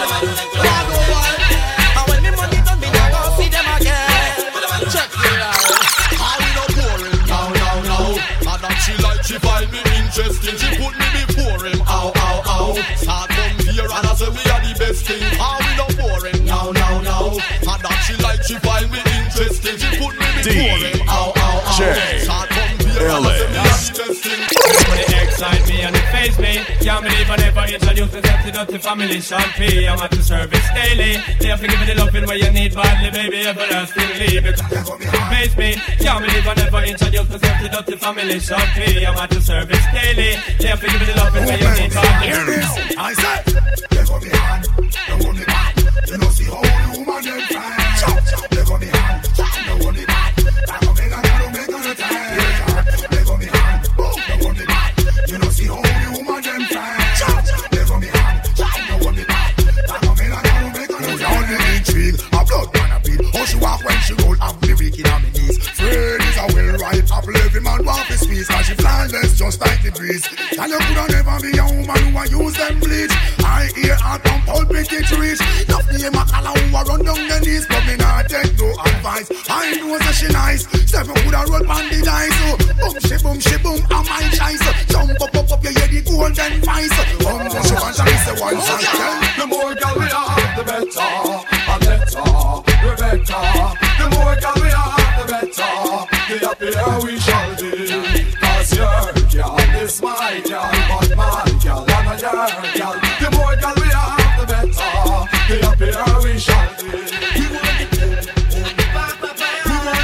And when me money done, me not go see them again. Check it out. How we no boring now, now, now. And that she like she find me interesting. She put me before him. Ow, ow, ow. Start from here and I say we are the best thing. How we no boring now, now, now. And that she like she find me interesting. She put me before him. Ow, ow, ow. Start from here and I say we are the best thing. When it excite me and it faze me, can't believe I never introduced myself to dirty family champagne. I'm at the service daily. They have to give me the loving where you need badly, baby, everlastingly. Because it faze me, can't believe I never introduced myself to dirty family champagne. I'm at the service daily. They have to give me the loving where you need badly. I said, they got me hand, they want me back. You know see how the woman them fine. Chop, chop, they got me hand, they want me back. Back up in a girl, make on the time. They got me hand, boom, they want me back. You know see how the woman them fine. Chop, chop, they got me hand, they want me back. Back up in a girl, make on the time. Down the intrigue, a blood man a beat. How she walk when she roll, have me weak in her knees. Fred is a well-right apple, every man want his piece. Cause she flawless just like the breeze. And you coulda never be a woman who a use them bleach. I hear her pump out big it reach. Enough name a color who a run down the knees. But me not take no advice. I know that she nice. Seven coulda roll on the dice. So boom she boom she boom a my choice. Jump up up up you hear the golden voice. Boom boom she want to miss the one side. The more gal we have, the better, and better, the better. The more gal we have, the better, the happier we shall be. Cause your gal is my gal, but my gal and your gal. The more gal we have, the better, the happier we shall be. We want it, we want it, we want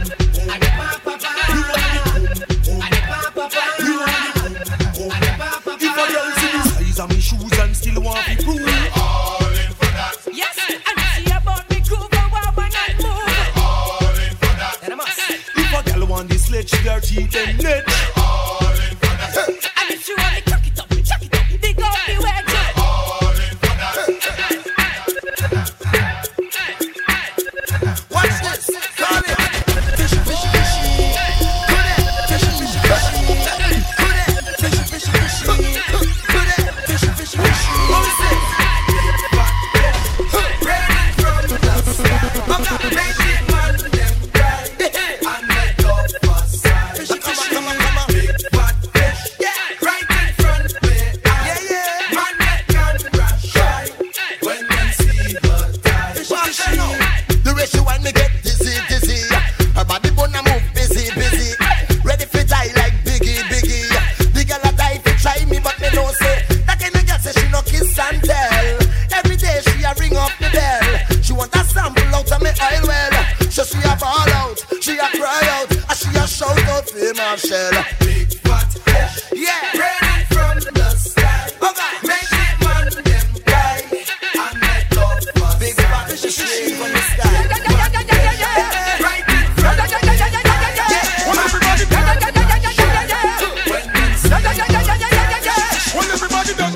it. If a girl see the size of me shoes and still want to prove. Yes, and see about me cool, but why why not move? If a girl want this sledge, their teeth and net. And if you want me cock it up, chuck it up, dig up the wedge. Watch this, call it. Fishy, fishy, fishy. Could it? Fishy, fishy, fishy. Could it? Fishy, fishy, fishy. Could it? Fishy, fishy, fishy. What is it? Ready from the dust. I'm not making one of them cry. And let go for side. Fishy, fishy. Come on, come on.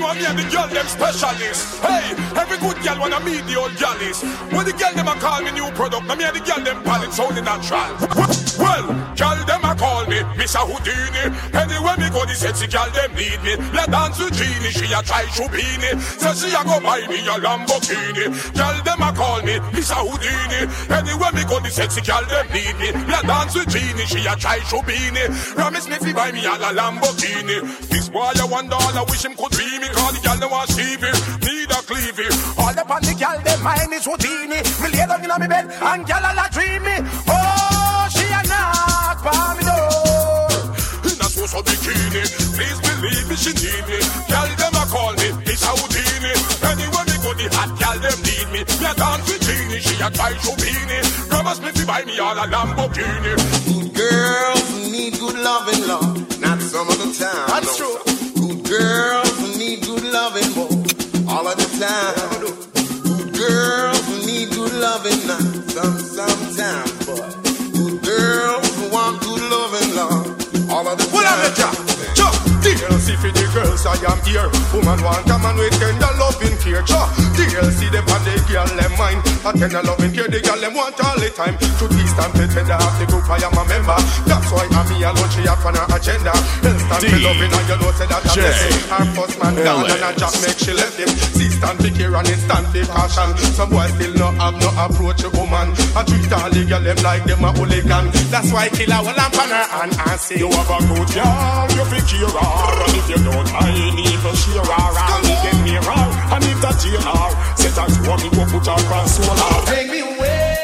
know me and the girl them specialist. Hey, every good girl wanna meet the old girlies. When the girl them a call me new product, now me and the girl them palette sounding natural. Well, girl them a call me Mister Houdini. Anywhere me go, the sexy girl them need me. Let dance with Genie, she a try Shubini. So she a go buy me a Lamborghini. Girl them a call me Mister Houdini. Anywhere me go, the sexy girl them need me. Let dance with Genie, she a try Shubini. Promise me fi buy me a Lamborghini. This boy a one dollar, wish him could be me. Call the girl them want Stevie, need a cleavy. All the pan the girl them mind is Houdini. Me lay down inna me bed and girl a la dream me. Oh, she a knock for me door. In a so so bikini, please believe me, she need me. Girl them a call me, it's a Houdini. Anywhere me go, the hot girl them need me. Me a dance with Genie, she a try Shubini. Promise me to buy me all a Lamborghini. Good girls need good loving, love, not some of the time. That's no. true. Good girls need good loving, more, all of the time. Good girls need good loving, not some sometimes, boy. Good girls want good loving, love, all of the time. Well, I'm a job. Job. D L C for the girls, I am here. Woman want a man with tender loving care. Job. D L C them and the girl them mind. A tender loving care, the girl them want all the time. To be stand pretender of the group, I am a member. That's why I'm here alone, she have on her agenda. Then stand for loving and you know say that I'm blessing. Her first man down and a job make she left him. See stand for care and instant for caution. Some boys still not have no approach a woman. I treat all the girl them like them a hooligan. That's why killer will lamp on her and I say you have a good girl, you fi cure her. And if you don't mind, even share her. And if you near her, and if that jail her, set her to me, go put her on solar. Take me away,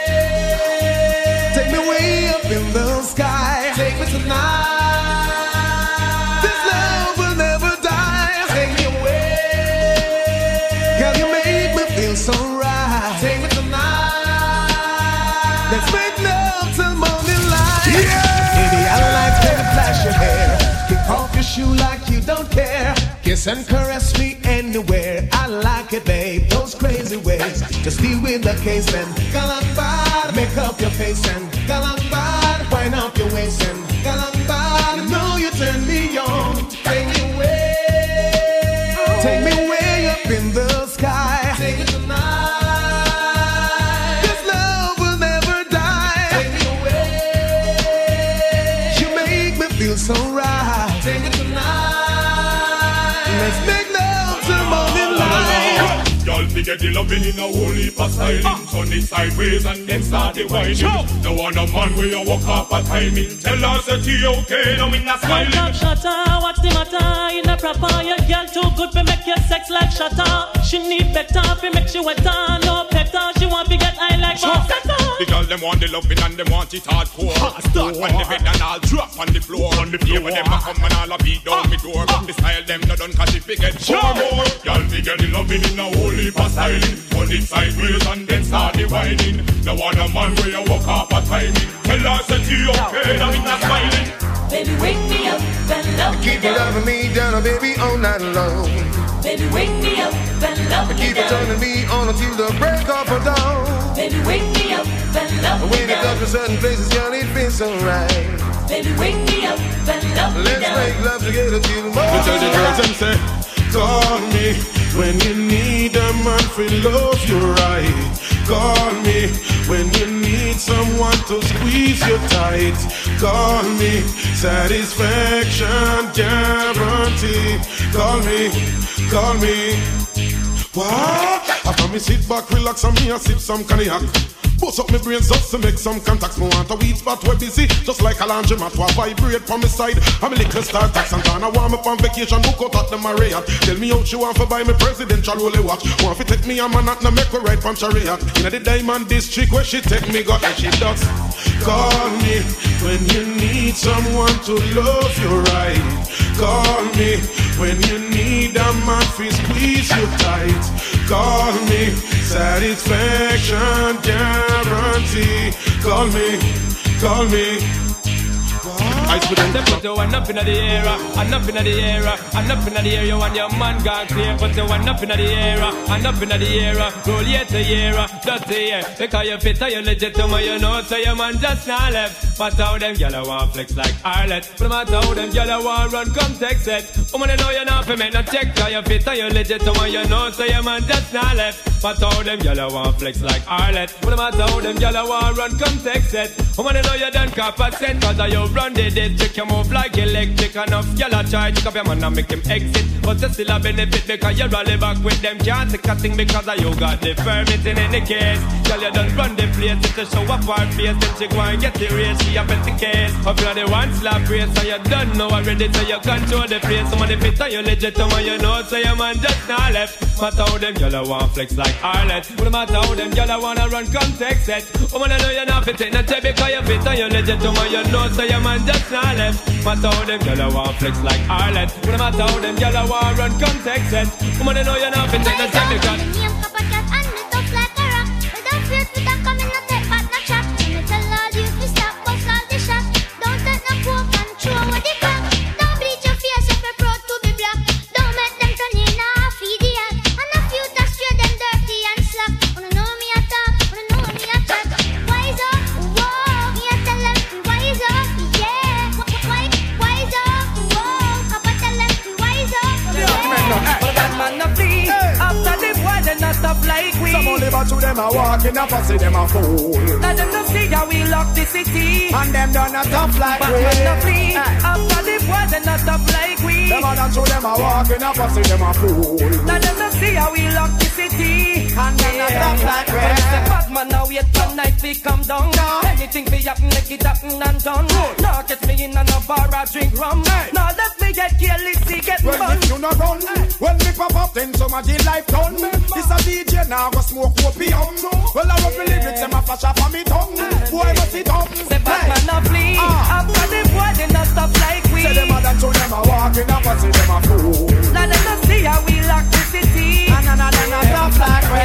take me way up in the sky. Take me tonight, this love will never die. Take me away, girl, you make me feel so right. Take me tonight, let's make love till morning light. Yeah. In the other lights, baby, flash your hair. Kick off your shoe like you don't care. Kiss and caress me anywhere. I like it, babe, those crazy ways. Just deal with the case and galambad. Make up your face and galambad. Wind up your waist and galambad. You know you turn me on. Take me away, take me way up in the sky. Take it tonight, this love will never die. Take me away, you make me feel so right. Take it tonight, let's make love till morning light. Y'all forget the loving in a whole heap of styling. Turn it sideways and then start the whining. No one a man where you walk up a timing. Tell us that you okay, no me not smiling. Stop, shutter, what's the matter? In the proper, your girl too good to make your sex like shutter. She need better, fi make she wetter. No better, she want to get high like Bossetta. The girl them want the loving and them want it hardcore. Start on the bed and I'll drop on the floor. On the floor, them a come and I'll beat down me door. But the style them no done 'cause she forget four more. Y'all forget the loving in a whole heap of styling. Turn it sideways and then start the whining. No one a man where you walk up a timing. Tell us that you okay, now we not smiling. Baby, wake me up and love me. Keep it loving me down, baby, all night long. Baby, wake me up and love me. Keep it turning me on until the break of dawn. Baby, wake me up and love me. When it comes to certain places, girl, it feels so right. Baby, wake me up and love me. Let's make love together till morning. We tell the girls and say, call me when you need a man for love you right. Call me when you need someone to squeeze you tight. Call me, satisfaction guarantee. Call me, call me. What? After me sit back, relax, and me a sip some cognac. Bust up my brains just to make some contacts. Me want a weed spot where busy, just like a laundromat. To vibrate from my side. I'm a little star tax and I want me on vacation. Book out at the Marriott. Tell me how she want to buy me presidential rolly watch. Want to take me a man at the make her ride from Chariot. In the diamond district where she take me, got and she does. Call me when you need someone to love you right. Call me when you need a man to squeeze you tight. Call me, satisfaction guarantee. Call me, call me. What? I put on the put the one up in the air, and up in the air, and up in the air. You and your man got clear. Put the one up in the air, and up in the air. Roll year to year, dirty year. Because you fit, you legit to me, you know. So your man just not left. But how them gyal want flex like Arlet. But no matter how them gyal want run, come text it. Woman, you know you not for make no check. Cause you fit, you legit to me, you know. So your man just not left. But how them gyal want flex like Arlet. But no matter how them gyal want run, come text it. Woman, you know you done cop a cent. Cause you run the district, you move like electric. Enough gyal a try to up your man and make him exit. But you still a benefit because you rally back with them. Can't take a thing because you got the permit in any case. Girl, you done run the place. It's a show up our face. Then she go and get the race. She a bet the case. Up you the one slap race. So you done know already. So you control the place. Some of the fit and you legit. Some of you know. So your man just not left. Matter how them gyal want flex like Arlet. But no matter how them gyal wanna run, come text it. Woman, I know you're not fit in a tape because you fit and you legit. Some of you know. So your man just not left. Matter how them gyal want flex like Arlet. But no matter how them gyal want run, come text it. Woman, I know you're not fit in a tape because to them a walking up and see them a fool. Let them not see how we lock the city. And them done a tough like but we. But when not flee, after the boy they not tough like we. Them a done to them a walking up and see them a fool. Let them not see how we lock the city. And them not tough like we. When the bad man now wait for night we come down. No. Anything we happen, make it happen and done. No. Now get me in and a bar I drink rum. Hey. Now let me get careless, see get well, fun. If you not run, hey. When me pop up then some of the life done. This a D J now go smoke opium. Well, I rub the lyrics, them a flash up on me tongue. Boy, must sit up. Say bad man a flee. After the boy, they not stop like we. Say them a dance to them a walking up and see them a fool. Now let us see how we lock the city. And and and and stop like we.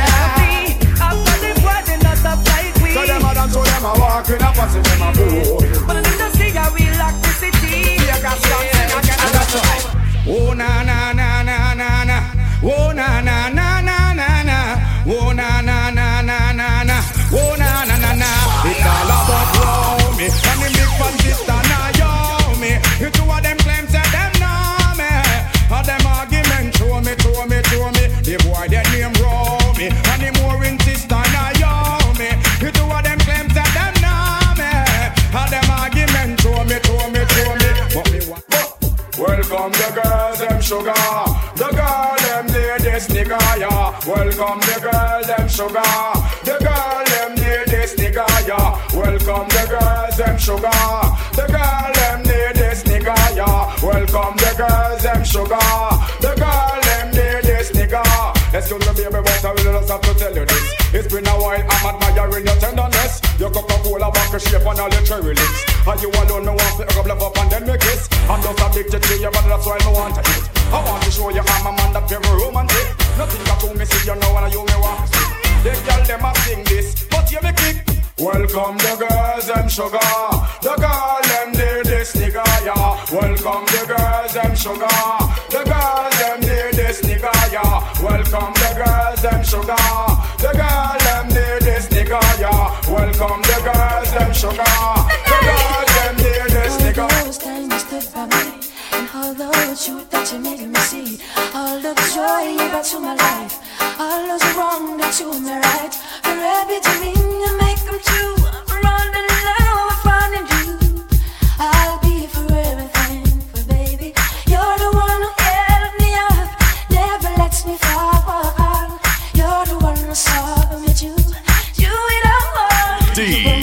After the boy, they not stop like we. Say them a dance to them a walking up and see them a fool. But let us see how we lock the city. Yeah, got something again, and that's right. Oh na na na na na na. Oh na na na na na na. Oh na na na na na na. Oh na na na na. It's all about wow me. And the big fan sister now yo me. You two of them claims that them know me. All them argument show me, show me, show me. The boy that name roll me. And the more insist now yo me. You two of them claims that them know me. All them argument show me, show me, show me. What me want? Welcome the girls, them sugar. The girl, them need this nigga, yeah. Welcome the girl, them sugar. The girl, them need this nigga, yeah. Welcome the girls, them sugar. The girl, them need this nigga, yeah. Welcome the girls, them sugar. The girl, them need this nigga. Excuse me, baby, but I really just have to tell you this. It's been a while, I'm admiring your tenderness. Your Coca-Cola vodka shape and all your cherry lips. And you alone, no one to love up and then me kiss. I'm just addicted to you, but that's why I want to eat. I want to show you I'm a man that very romantic. Nothing got to me, see you know, and you me want to see. The girl, them a sing this, but you me kick. Welcome the girls, them sugar. The girl, them need this nigga, yeah. Welcome the girls, them sugar. The girls, them need this nigga, yeah. Welcome the girls, them sugar. The girl, them need this nigga, yeah. Welcome the girls, them sugar. The girls, them need this nigga. Those times you stood by me, and all the truth that you made me see, all the joy you brought to my life, all those wrong that you made right. You're happy to me, you make them true. For all the love I found in you, I'll be for everything, for baby. You're the one who held me up, never lets me fall. You're the one who saw me too. You it all. D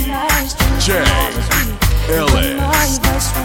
J L S.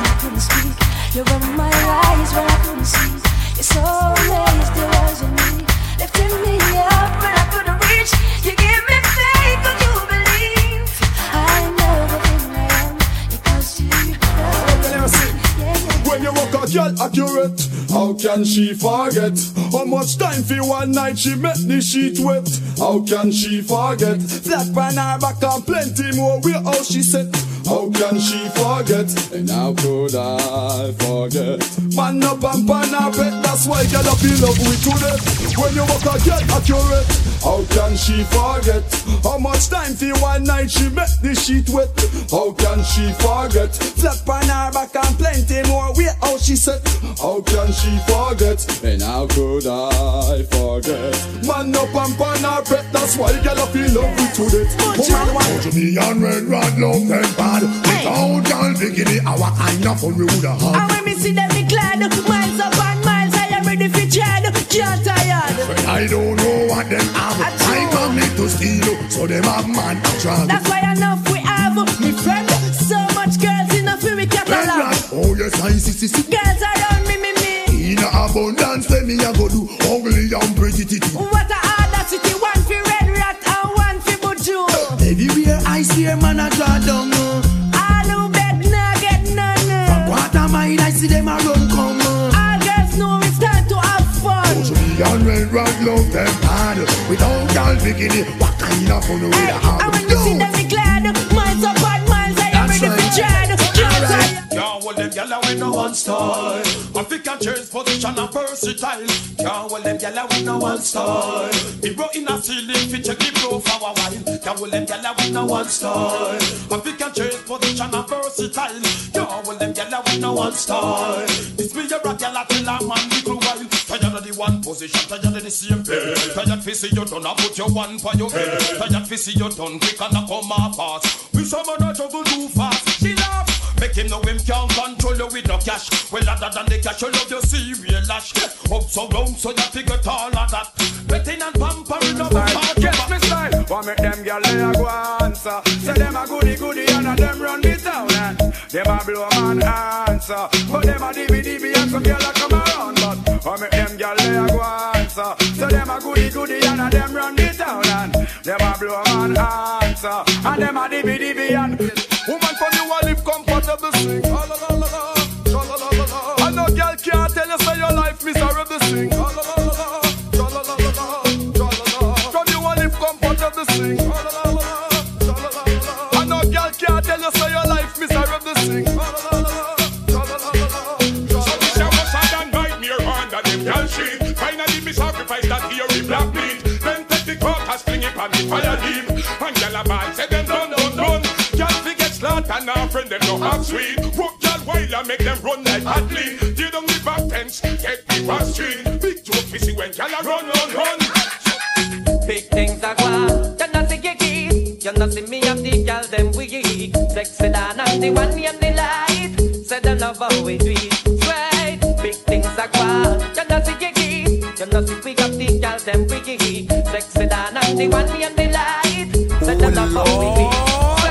You were my eyes when I couldn't see. You're so amazed it wasn't me. Lifting me up when I couldn't reach. You give me faith when you believe. I know the thing I am because you love me. Yeah, yeah. When you walk a girl accurate, how can she forget? How much time for one night she make the sheet wet? How can she forget? Flat pan her back and plenty more where how she set. How can she forget? And how could I forget? Man up and pan her pet, that's why girl up in love with today. When you walk a get accurate, how can she forget? How much time for one night she make the sheet wet? How can she forget? Flat on her back and plenty more weight, how she said. How can she forget? And how could I forget? Man up and pan her pet, that's why girl up in love with today. Woman want to be on red rod, love them bad. Without girl bikini, our kind of fun we would have. And when me see them me glad, miles up and miles, I am ready for dread. Can't tired. But I don't know what them have. I come me to steal, so them have man to drag. That's why enough we have, me friend. So much girls in a fury catalog. Oh yes, I see, see, see. Girls around me, me, me. In abundance, let me a go do ugly and pretty titty. What a audacity, one for red rat and one for buju. Everywhere I see a man a draw down. All who beg nah get none. From water mine I see them a run come. All girls know it's time to have fun. Oh, so me and red rod love them hard. Without girl bikini, what kind of fun we hey, have? And when you see them me glad, miles up and miles I am ready for dread. Can't hold them gyal with no one style. African change position and versatile. Can't hold them gyal with no one style. The bro in a ceiling fit check the blow for a while. Can't hold them gyal with no one style. African change position and versatile. Can't hold them gyal with no one style. This be your rock gyal till a man little while. Tired of the one position, tired of the same bed. Tired fi see you done and put your one for your head. Tired fi see you done quick and a come off fast. We some of that juggle too fast. She laugh. Make him know him can't control you with no cash. Well, other than the cash, you love your serial lash. Up so round, so you figure all of that. Betting and pampering up style. Catch me style. Want make them gyal lay a go answer. Say them a goody goody and a them run the town and them a blow man answer. But them a dibby dibby and some gyal a come around. But want make them gyal lay a go answer. Say them a goody goody and a them run the town and them a blow man answer. And them a dibby dibby and woman from you a live comfortable sing. La la la la la la la la. I know girl can't tell you say your life miserable sing. La la la la la la la la la. From you a live comfortable sing. La la la la la la la. I know girl can't tell you say your life miserable sing. La la la la la la la. So this a was a done by me under them girl shit. Finally me sacrifice that here we black meat. Then take the cock and sling it on the fire deep. And girl a ball say them done done done. And our friend them no have sweet. Work y'all while I make them run like athlete. Give them the back fence, get the back street. Big joke missing when y'all run, run, run. Big things are gone, you not see kiki. You not see me and the girl them wiggy. Sexy down and the one and the light. Say them love how we do it. Right, big things are gone, you not see kiki. You not see we got the girl them wiggy. Sexy down and the one and the light. Say them love how we do it.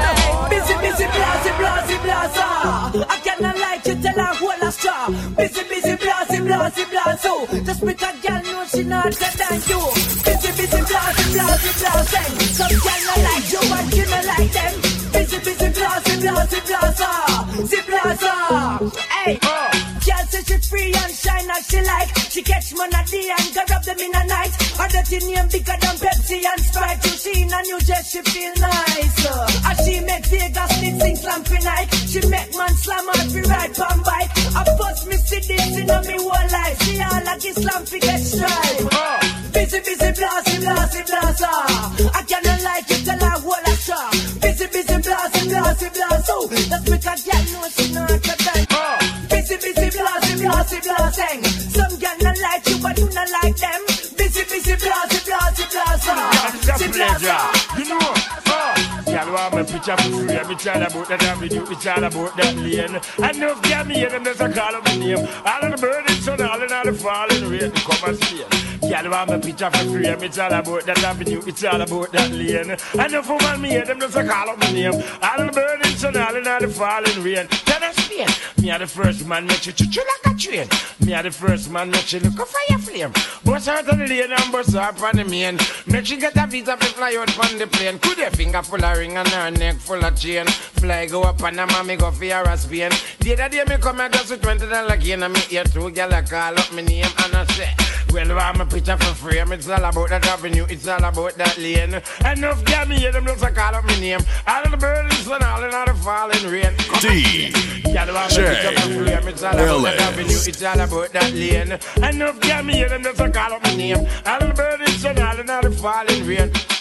Busy, blasey, blasey, blaza. I cannot like you, tell her whole a straw. Busy, busy, blasey, blasey, blazo. Just make a girl know she not than you. Busy, busy, blasey, blasey, blaseng. Some girl not like you, but you not like them. Busy, busy, blasey, blasey, blaza. See blaza. Hey, oh. Girl say she free and shine as she like. She catch man a day and go rub them in a night. Her dirty name bigger than Pepsi and Sprite. You see in a new dress, she feel nice. Uh, as she make Vegas need sing slam for night. She make man slam her fi ride pan bike. I first me see this in a me whole life. See all like Islam fi get stripe. Uh, busy, busy, blasty, blasty, blasta. I cannot like it, tell her whole a shot. Busy, busy, blasty, blasty, blasto. That's because girl know she not a time. Uh, busy, busy, blasty, blasty, blasting. Some girl not like you, but you not like them. Busy, busy, blasty, blasty, blasta. See blasta. You know, oh, girl want me picture for free. Me tell about that avenue, me tell about that lane. I know if girl me hear them, there's a call of my name. All of the birds, sun, all in all the falling rain, they come and stay. Girl want me picture for free. Me tell about that avenue, me tell about that lane. I know if woman me hear them, there's a call of my name. All of the birds, sun, all in all the falling rain. Tell us stay. Me are the first man, make you choo-choo like a train. Me are the first man, make you look a fire flame. Bust out on the lane and bust up on the main. Make she get a visa to fly out on the plane. Could her finger full of ring and her neck full of chain. Fly go up and a mommy go for her a Spain. The other day me come here just with twenty dollars again. And me hear two gyal call up me name and I say, Well, I'm a picture for frame. It's all about that avenue. It's all about that lane. Enough girl me hear them just a call up my name. All of the birds and all in all the falling rain. D J It's all about that avenue. It's all about that lane. Enough girl me hear them just a call up my name. All of the birds and all in all the falling rain.